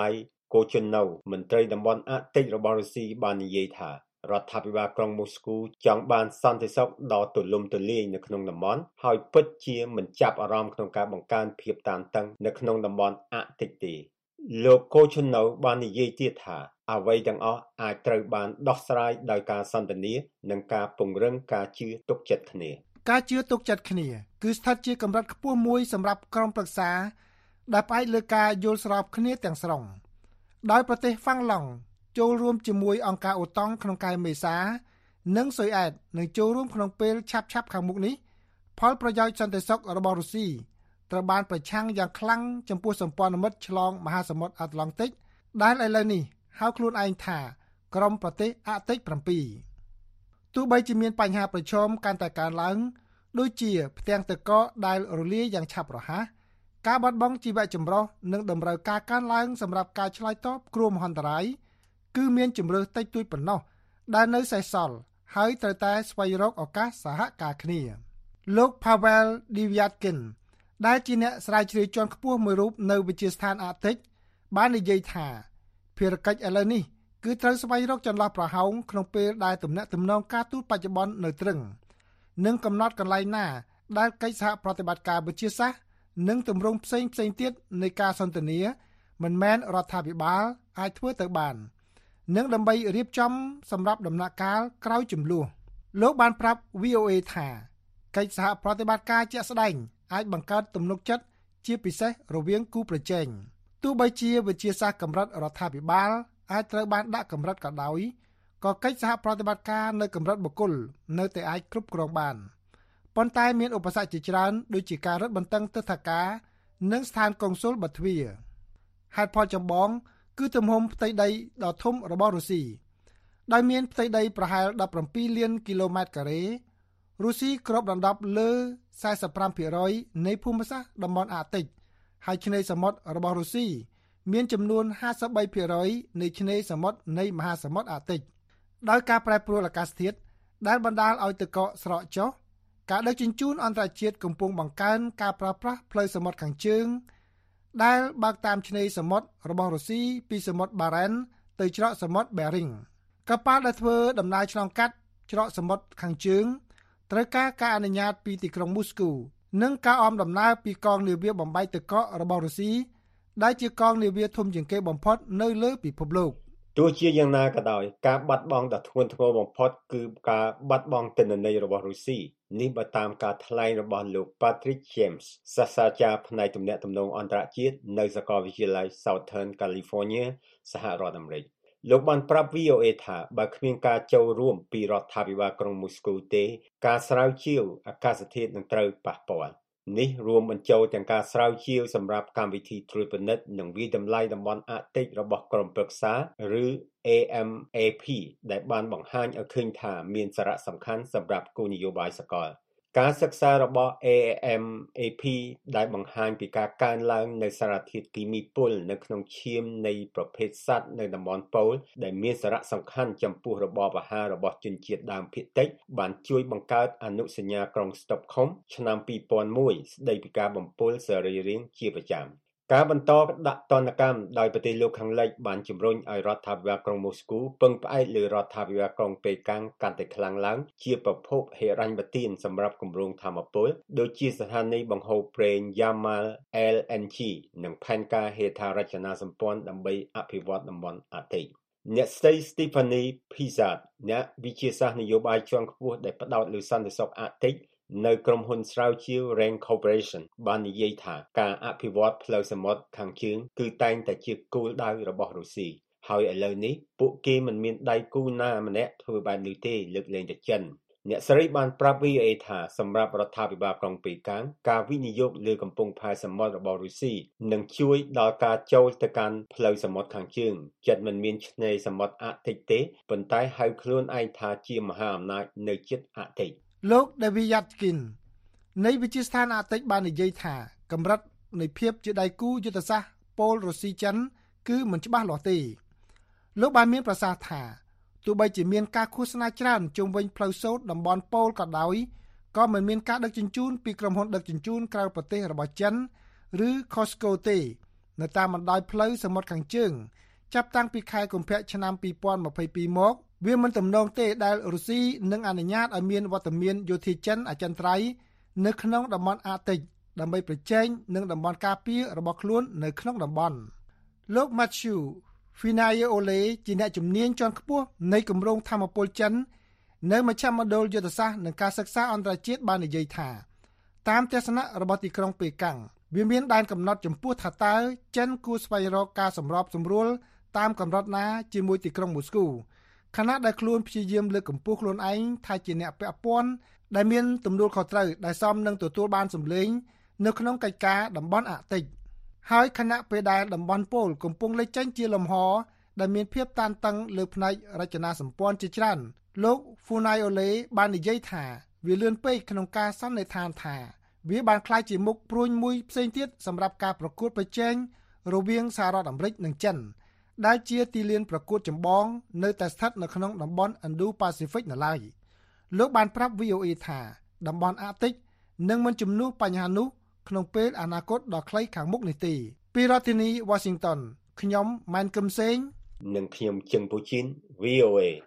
[SPEAKER 18] កូជុនណូមន្ត្រីតំបន់អាកតិចរបស់រុស្ស៊ីបាននិយាយថារដ្ឋាភិបាលក្រុងមូស្គូចង់បានសន្តិសុខដ៏ទូលំទូលាយនៅក្នុងតំបន់ហើយពិតជាមិនចាប់អារម្មណ៍ក្នុងការបង្កើនភាពតានតឹងនៅក្នុងតំបន់អាកតិចទេលោកកូជុនណូបាននិយាយទៀតថាអ្វីទាំងអស់អាចត្រូវបានដោះស្រាយដោយការសន្ទនានិងការពង្រឹងការជឿទុកចិត្តគ្នា
[SPEAKER 19] ការជឿទុកចិត្តគ្នាគឺស្ថិតជាកម្រិតខ្ពស់មួយសម្រាប់ក្រុមប្រឹក្សាដែលផ្អែកលើការយល់ស្របគ្នាទាំងស្រុងដោយប្រទេសហ្វាំងឡង់ចូលរួមជាមួយអង្គការអូតង់ក្នុងខែមេសានិងស៊ុយអែតនឹងចូលរួមក្នុងពេលឆាប់ៗខាងមុខនេះផលប្រយោជន៍សន្តិសុខរបស់រុស្ស៊ីត្រូវបានប្រឆាំងយ៉ាងខ្លាំងចំពោះសម្ព័ន្ធមិត្តឆ្លងមហាសមុទ្រអាត្លង់ទិកដែលឥឡូវនេះហៅខ្លួនឯងថាក្រុមប្រទេសអាកតិច7ទោះបីជាមានបញ្ហាប្រឈមកាន់តែកើនឡើងដូចជាផ្ទាំងទឹកកកដែលរលាយយ៉ាងឆាប់រហ័សការបាត់បង់ជីវៈចម្រុះនិងតម្រូវការកើនឡើងសម្រាប់ការឆ្លើយតបគ្រោះមហន្តរាយគឺមានជំរឿសតិចតួចប៉ុណ្ណោះដែលនៅសេសសល់ហើយត្រូវតែស្វែងរកឱកាសសហការគ្នាលោក Pavel Divyatkin ដែលជាអ្នកស្រាវជ្រាវជាន់ខ្ពស់មួយរូបនៅវិទ្យាស្ថានអាកតិចបាននិយាយថាភារកិច្ចឥឡូវនេះគឺត្រូវស្វែងរកចន្លោះប្រហោងក្នុងពេលដែលទំនាក់ទំនងការទូតបច្ចុប្បន្ននៅទ្រឹងនិងកំណត់កន្លែងណាដែលកិច្ចសហប្រតិបត្តិការវិទ្យាសាស្ត្រនិងទម្រង់ផ្សេងផ្សេងទៀតនៃការសន្ទនាមិនមែនរដ្ឋាភិបាលអាចធ្វើទៅបាននិងដើម្បីរៀបចំសម្រាប់ដំណាក់កាលក្រោយជម្លោះលោកបានប្រាប់ វី អូ អេ ថាកិច្ចសហប្រតិបត្តិការជាក់ស្ដែងអាចបង្កើតទំនុកចិត្តជាពិសេសរវាងគូប្រជែងទោះបីជាវិទ្យាសាស្ត្រកម្រិតរដ្ឋាភិបាលអាចត្រូវបានដាក់កម្រិតក៏ដោយក៏កិច្ចសហប្រតិបត្តិការនៅកម្រិតបុគ្គលនៅតែអាចគ្រប់គ្រងបានប៉ុន្តែមានឧបសគ្គជាច្រើនដូចជាការរឹតបន្តឹងទិដ្ឋាការនិងស្ថានកុងស៊ុលបទ្វារហេតុផលចម្បងគឺទំហំផ្ទៃដីដ៏ធំរបស់រុស្ស៊ីដោយមានផ្ទៃដីប្រហែលដប់7លានគីឡូម៉ែត្រការ៉េរុស្ស៊ីគ្របដណ្ដប់លើ សែសិបប្រាំភាគរយ នៃភូមិសាស្ត្រតំបន់អាកតិចហើយឆ្នេរសមុទ្ររបស់រុស្ស៊ីមានចំនួនห้าสิบสามភាគរយ នៃឆ្នេរសមុទ្រនៃមហាសមុទ្រអាកតិចដោយការប្រែប្រួលអាកាសធាតុដែលបណ្ដាលឲ្យទឹកកកស្រកចុះការដឹកជញ្ជូនអន្តរជាតិកំពុងបង្កើនការប្រើប្រាស់ផ្លូវសមុទ្រខាងជើងដែលបើកតាមឆ្នេរសមុទ្ររបស់រុស្ស៊ីពីសមុទ្របារ៉ែនទៅច្រកសមុទ្របេរីងកប៉ាល់ដែលធ្វើដំណើរឆ្លងកាត់ច្រកសមុទ្រខាងជើងត្រូវការការអនុញ្ញាតពីទីក្រុងមូស្គូនិងការអមដំណើរពីកងនាវាបំបែកទឹកកករបស់រុស្ស៊ីដែលជាកងនាវាធំជាងគេបំផុតនៅលើពិភពលោក
[SPEAKER 18] ទោះជាយ៉ាងណាក៏ដោយការបាត់បង់ដ៏ធ្ងន់ធ្ងរបំផុតគឺការបាត់បង់ទិន្នន័យរបស់រុស្ស៊ីនេះបើតាមការថ្លែងរបស់លោក Patrick James សាស្ត្រាចារ្យផ្នែកទំនាក់ទំនងអន្តរជាតិនៅសាកលវិទ្យាល័យ Southern California សហរដ្ឋអាមេរិកលោកបានប្រាប់ វី អូ អេ ថាបើគ្មានការចូលរួមពីរដ្ឋាភិបាលក្រុងមូស្គូទេការស្រាវជ្រាវអាកាសធាតុនឹងត្រូវប៉ះពាល់នេះរួមបញ្ចូលទាំងការស្រាវជ្រាវសម្រាប់កម្មវិធីត្រួតពិនិត្យនិងវិតម្លៃតំបន់អាកតិចរបស់ក្រុមប្រឹក្សាឬ เอ เอ็ม เอ พี ដែលបានបង្ហាញឲ្យឃើញថាមានសារៈសំខាន់សម្រាប់គោលនយោបាយសកលការសិក្សារបស់ เอ เอ็ม เอ พี ដែលបង្ហាញពីការកើនឡើងនៃសារធាតុគីមីពុលនៅក្នុងឈាមនៃប្រភេទសត្វនៅតំបន់ប៉ូលដែលមានសារៈសំខាន់ចំពោះរបបអាហាររបស់ជនជាតិដើមភាគតិចបានជួយបង្កើតអនុសញ្ញាក្រុងស្តុកហុលឆ្នាំពីរពាន់មួយស្តីពីការបំពុលសរីរាង្គជាប្រចាំការបន្តដាក់ទណ្ឌកម្មដោយប្រទេសលោកខាងលិចបានជំរុញឲ្យរដ្ឋាភិបាលក្រុងមូស្គូពឹងផ្អែកលើរដ្ឋាភិបាលក្រុងប៉េកាំងកាន់តែខ្លាំងឡើងជាប្រភពហិរញ្ញប្បទានសម្រាប់គម្រោងថាមពលដូចជាស្ថានីយ៍បង្ហូរប្រេង Yamal แอล เอ็น จี និងផែនការហេដ្ឋារចនាសម្ព័ន្ធដើម្បីអភិវឌ្ឍតំបន់អាកតិចអ្នកស្រី Stephanie Pizat អ្នកវិទ្យាសាស្ត្រនយោបាយជាន់ខ្ពស់ដែលផ្ដោតលើសន្តិសុខអាកតិចនៅក្រុមហ៊ុនស្រាវជ្រាវ Rand Corporation បាននិយាយថាការអភិវឌ្ឍផ្លូវសមុទ្រខាងជើងគឺតែងតែជាគោលដៅរបស់រុស្ស៊ីហើយឥឡូវនេះពួកគេមិនមានដៃគូណាម្នាក់ធ្វើបែបនេះទេលើកលែងតែចិនអ្នកស្រីបានប្រាប់ វី អូ អេ ថាសម្រាប់រដ្ឋាភិបាលក្រុងប៉េកាំងការវិនិយោគលើកំពង់ផែសមុទ្ររបស់រុស្ស៊ីនឹងជួយដល់ការចូលទៅកាន់ផ្លូវសមុទ្រខាងជើងចិត្តមិនមានឆ្នេរសមុទ្រអាកតិចទេប៉ុន្តែហៅខ្លួនឯងថាជាមហាអំណាចនៅជិតអាកតិច
[SPEAKER 19] លោក Davyatkin នៃវិទ្យាស្ថានអាកតិចបាននិយាយថាកម្រិតនៃភាពជាដៃគូយុទ្ធសាស្ត្រប៉ូលរុស្ស៊ីចិនគឺមិនច្បាស់លាស់ទេលោកបានមានប្រសាសន៍ថាទោះបីជាមានការឃោសនាច្រើនជុំវិញផ្លូវសូត្រតំបន់ប៉ូលក៏ដោយក៏មិនមានការដឹកជញ្ជូនពីក្រុមហ៊ុនដឹកជញ្ជូនក្រៅប្រទេសរបស់ចិនឬ Costco ទេនៅតាមបណ្ដោយផ្លូវសមុទ្រខាងជើងចាប់តាំងពីខែកុម្ភៈឆ្នាំពីរពាន់ម្ភៃពីរមកវាមិនទំនងទេដែលរុស្ស៊ីនឹងអនុញ្ញាតឲ្យមានវត្តមានយោធាចិនអចិន្ត្រៃយ៍នៅក្នុងតំបន់អាតិចដើម្បីប្រជែងនឹងតំបន់ការពាររបស់ខ្លួននៅក្នុងតំបន់លោក Matthew Finayeole ជាអ្នកជំនាញជាន់ខ្ពស់នៃគម្រោងធម្មពលចិននៅមជ្ឈមណ្ឌលយុទ្ធសាស្ត្រនិងការសិក្សាអន្តរជាតិបាននិយាយថាតាមទស្សនៈរបស់ទីក្រុងប៉េកាំងវាមានដែនកំណត់ចំពោះថាតើចិនគួរស្វែងរកការសម្របសម្រួលតាមកម្រិតណាជាមួយទីក្រុងមូស្គូខណៈដែលខ្លួនព្យាយាមលើកកម្ពស់ខ្លួនឯងថាជាអ្នកពាក់ព័ន្ធដែលមានទំនួលខុសត្រូវដែលសមនឹងទទួលបានសម្លេងនៅក្នុងកិច្ចការតំបន់អាតិចហើយខណៈពេលដែលតំបន់ប៉ូលកំពុងលេចចេញជាលំហដែលមានភាពតានតឹងលើផ្នែករចនាសម្ព័ន្ធជាច្រើនលោក Funayole បាននិយាយថាវាលឿនពេកក្នុងការសន្និដ្ឋានថាវាបានក្លាយជាមុខព្រួញមួយផ្សេងទៀតសម្រាប់ការប្រកួតប្រជែងរវាងសហរដ្ឋអាមេរិកនិងចិនដែលជាទីលានប្រកួតចម្បងនៅតែស្ថិតនៅក្នុងតំបន់ Indo-Pacific នៅឡើយលោកបានប្រាប់ វី អូ អេ ថាតំបន់អាកតិចនឹងមិនជំនួសបញ្ហានោះក្នុងពេលអនាគតដ៏ខ្លីខាងមុខនេះទេពីរដ្ឋធានី Washington ខ្ញុំម៉ែនកឹមសេង
[SPEAKER 18] និងខ្ញុំជឹងពូជីន វី អូ អេ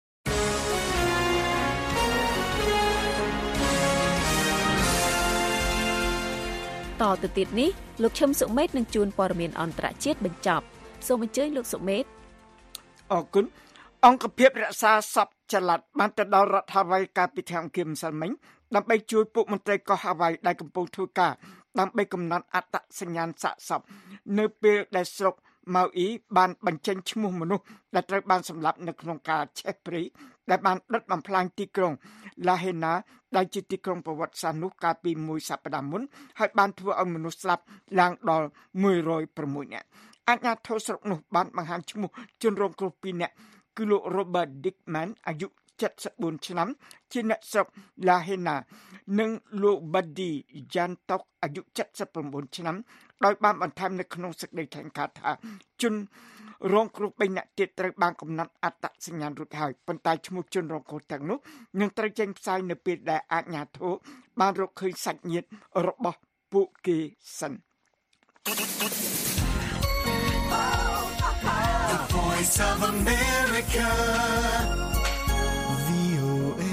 [SPEAKER 4] តទៅទៀតនេះលោកឈឹមសុមេតនឹងជួនព័ត៌មានអន្តរជាតិបញ្ចប់សូមអញ្ជើញលោកសុមេត
[SPEAKER 5] អរគុណអង្គភាពរក្សាសពចល័តបានទៅដល់រដ្ឋហាវ៉ៃកាលពីថ្ងៃអង្គារម្សិលមិញដើម្បីជួយពួកមន្ត្រីកោះហាវ៉ៃដែលកំពុងធ្វើការដើម្បីកំណត់អត្តសញ្ញាណសាកសពនៅពេលដែលស្រុកម៉ៅអ៊ីបានបញ្ចេញឈ្មោះមនុស្សដែលត្រូវបានសម្លាប់នៅក្នុងការឆេះព្រៃដែលបានដុតបំផ្លាញទីក្រុង La Haina ដែលជាទីក្រុងប្រវត្តិសាស្ត្រនោះកាលពីមួយសប្តាហ៍មុនហើយបានធ្វើឲ្យមនុស្សស្លាប់ឡើងដល់មួយរយប្រាំមួយនាក់អាជ្ញាធរស្រុកនោះបានបង្ហាញឈ្មោះជនរងគ្រោះពីរនាក់គឺលោក Robert Dickman អាយុเจ็ดสิบสี่ឆ្នាំជាអ្នកស្រុក La Haina និងលោក Buddy Jantok អាយុเจ็ดสิบเก้าឆ្នាំដោយបានបន្ថែមនៅក្នុងសេចក្តីថ្លែងការណ៍ថាជនរងគ្រោះបីនាក់ទៀតត្រូវបានកំណត់អត្តសញ្ញាណរួចហើយប៉ុន្តែឈ្មោះជនរងគ្រោះទាំងនោះនឹងត្រូវចេញផ្សាយនៅពេលដែលអាជ្ញាធរបានរកឃើញសាច់ញាតិរបស់ពួកគេសិន
[SPEAKER 3] The Voice of America វី អូ เอ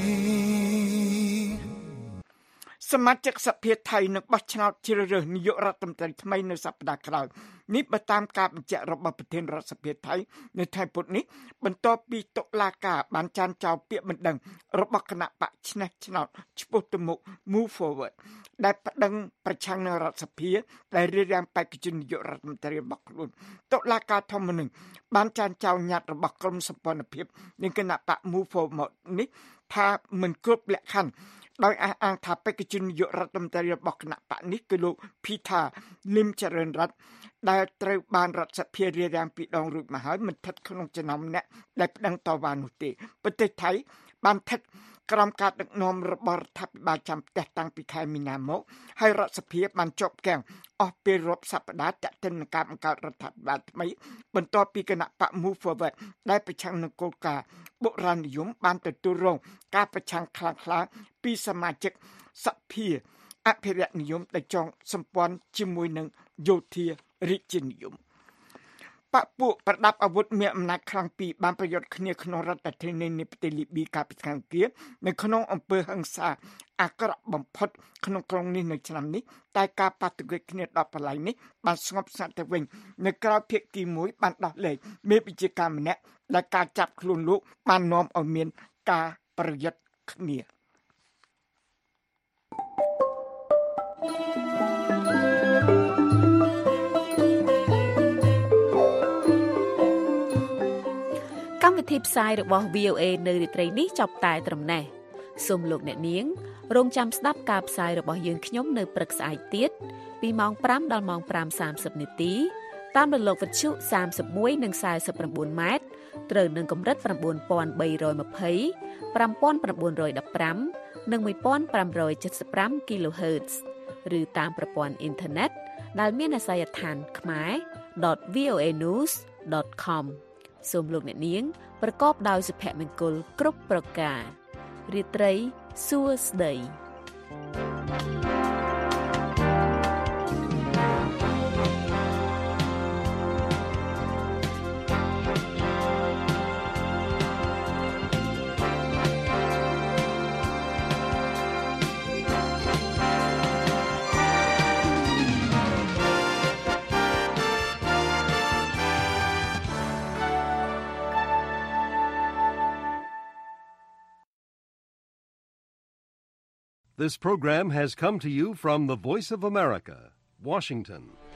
[SPEAKER 5] សមាជិកសភាថៃនឹងបោះឆ្នោតជ្រើសរើសនាយករដ្ឋមន្ត្រីថ្មីនៅសប្តាហ៍ក្រោយនេះបើតាមការបញ្ជាក់របស់ប្រធានរដ្ឋសភាថៃនៅថ្ងៃពុធនេះបន្ទាប់ពីតុលាការបានចាញ់ចោលពាក្យបណ្ដឹងរបស់គណៈបកឆ្នះឆ្នោតឆ្ពោះទៅមុខ Move Forward ដែលប្តឹងប្រឆាំងនឹងរដ្ឋសភាដែលរារាំងបេក្ខជននាយករដ្ឋមន្ត្រីរបស់ខ្លួនតុលាការធម្មនុញ្ញបានចាញ់ចោលញត្តិរបស់ក្រមសម្ព័ន្ធភាពនៃគណៈបក Move Forward នេះថាមិនគ្រប់លក្ខខណ្ឌដោយអះអាងថាបេក្ខជននាយករដ្ឋមន្ត្រីរបស់គណៈបកនេះគឺលោក Peter Limcharoenrat ដែលត្រូវបានរដ្ឋសភារារាំងពីដងរួចមកហើយមិនស្ថិតក្នុងចំណោមអ្នកដែលប្តឹងតវ៉ានោះទេប្រទេសថៃបានស្ថិតក្រោមការដឹកនាំរបស់រដ្ឋាភិបាលចាំផ្ទះតាំងពីខែមីនាមកហើយរដ្ឋសភាបានជាប់គាំងអស់ពេលរាប់សប្តាហ៍ទាក់ទិននឹងការបង្កើតរដ្ឋាភិបាលថ្មីបន្ទាប់ពីគណៈបក Move Forward ដែលប្រឆាំងនឹងគោលការណ៍បុរាណនិយមបានទទួលរងការប្រឆាំងខ្លាំងក្លាពីសមាជិកសភាអភិរក្សនិយមដែលចងសម្ព័ន្ធជាមួយនឹងយោធារាជានិយមបកពួកប្រដាប់អាវុធមានអំណាចខ្លាំងពីរបានប្រយុទ្ធគ្នាក្នុងរដ្ឋធានីនៃប្រទេសលីប៊ីកាលពីថ្ងៃអង្គារនៅក្នុងអំពើហិង្សាអាក្រក់បំផុតក្នុងក្រុងនេះនៅឆ្នាំនេះតែការប៉ះទង្គិចគ្នាដល់បន្លែនេះបានស្ងប់ស្ងាត់ទៅវិញនៅក្រៅភាគទីមួយបានដោះលែងមេបញ្ជាការម្នាក់ដែលការចាប់ខ្លួនលោកបាននាំឲ្យមានការប្រយុទ្ធគ្នា
[SPEAKER 4] កម្មវិធីផ្សាយរបស់ វី អូ អេ នៅរាត្រីនេះចប់តែត្រឹមនេះសូមលោកអ្នកនាងរងចាំស្ដាប់ការផ្សាយរបស់យើងខ្ញុំនៅព្រឹកស្អែកទៀតពីម៉ោងប្រាំដល់ម៉ោងប្រាំសាមសិបនាទីតាមរលកវិទ្យុសាមសិបមួយនិងសាមសិបប្រាំបួនម៉ែត្រត្រូវនឹងកម្រិត៩,៣២០ ៥,៩១៥ និង១,៥៧៥ kHz ឬតាមប្រព័ន្ធអ៊ីនធឺណិតដែលមានអាសយដ្ឋានខ្មែរ .វី អូ เอ นิวส์ .com សូមលោកអ្នកនាងប្រកបដោយសុភមង្គលគ្រប់ប្រការរាត្រីសួស្តី
[SPEAKER 2] This program has come to you from the Voice of America, Washington.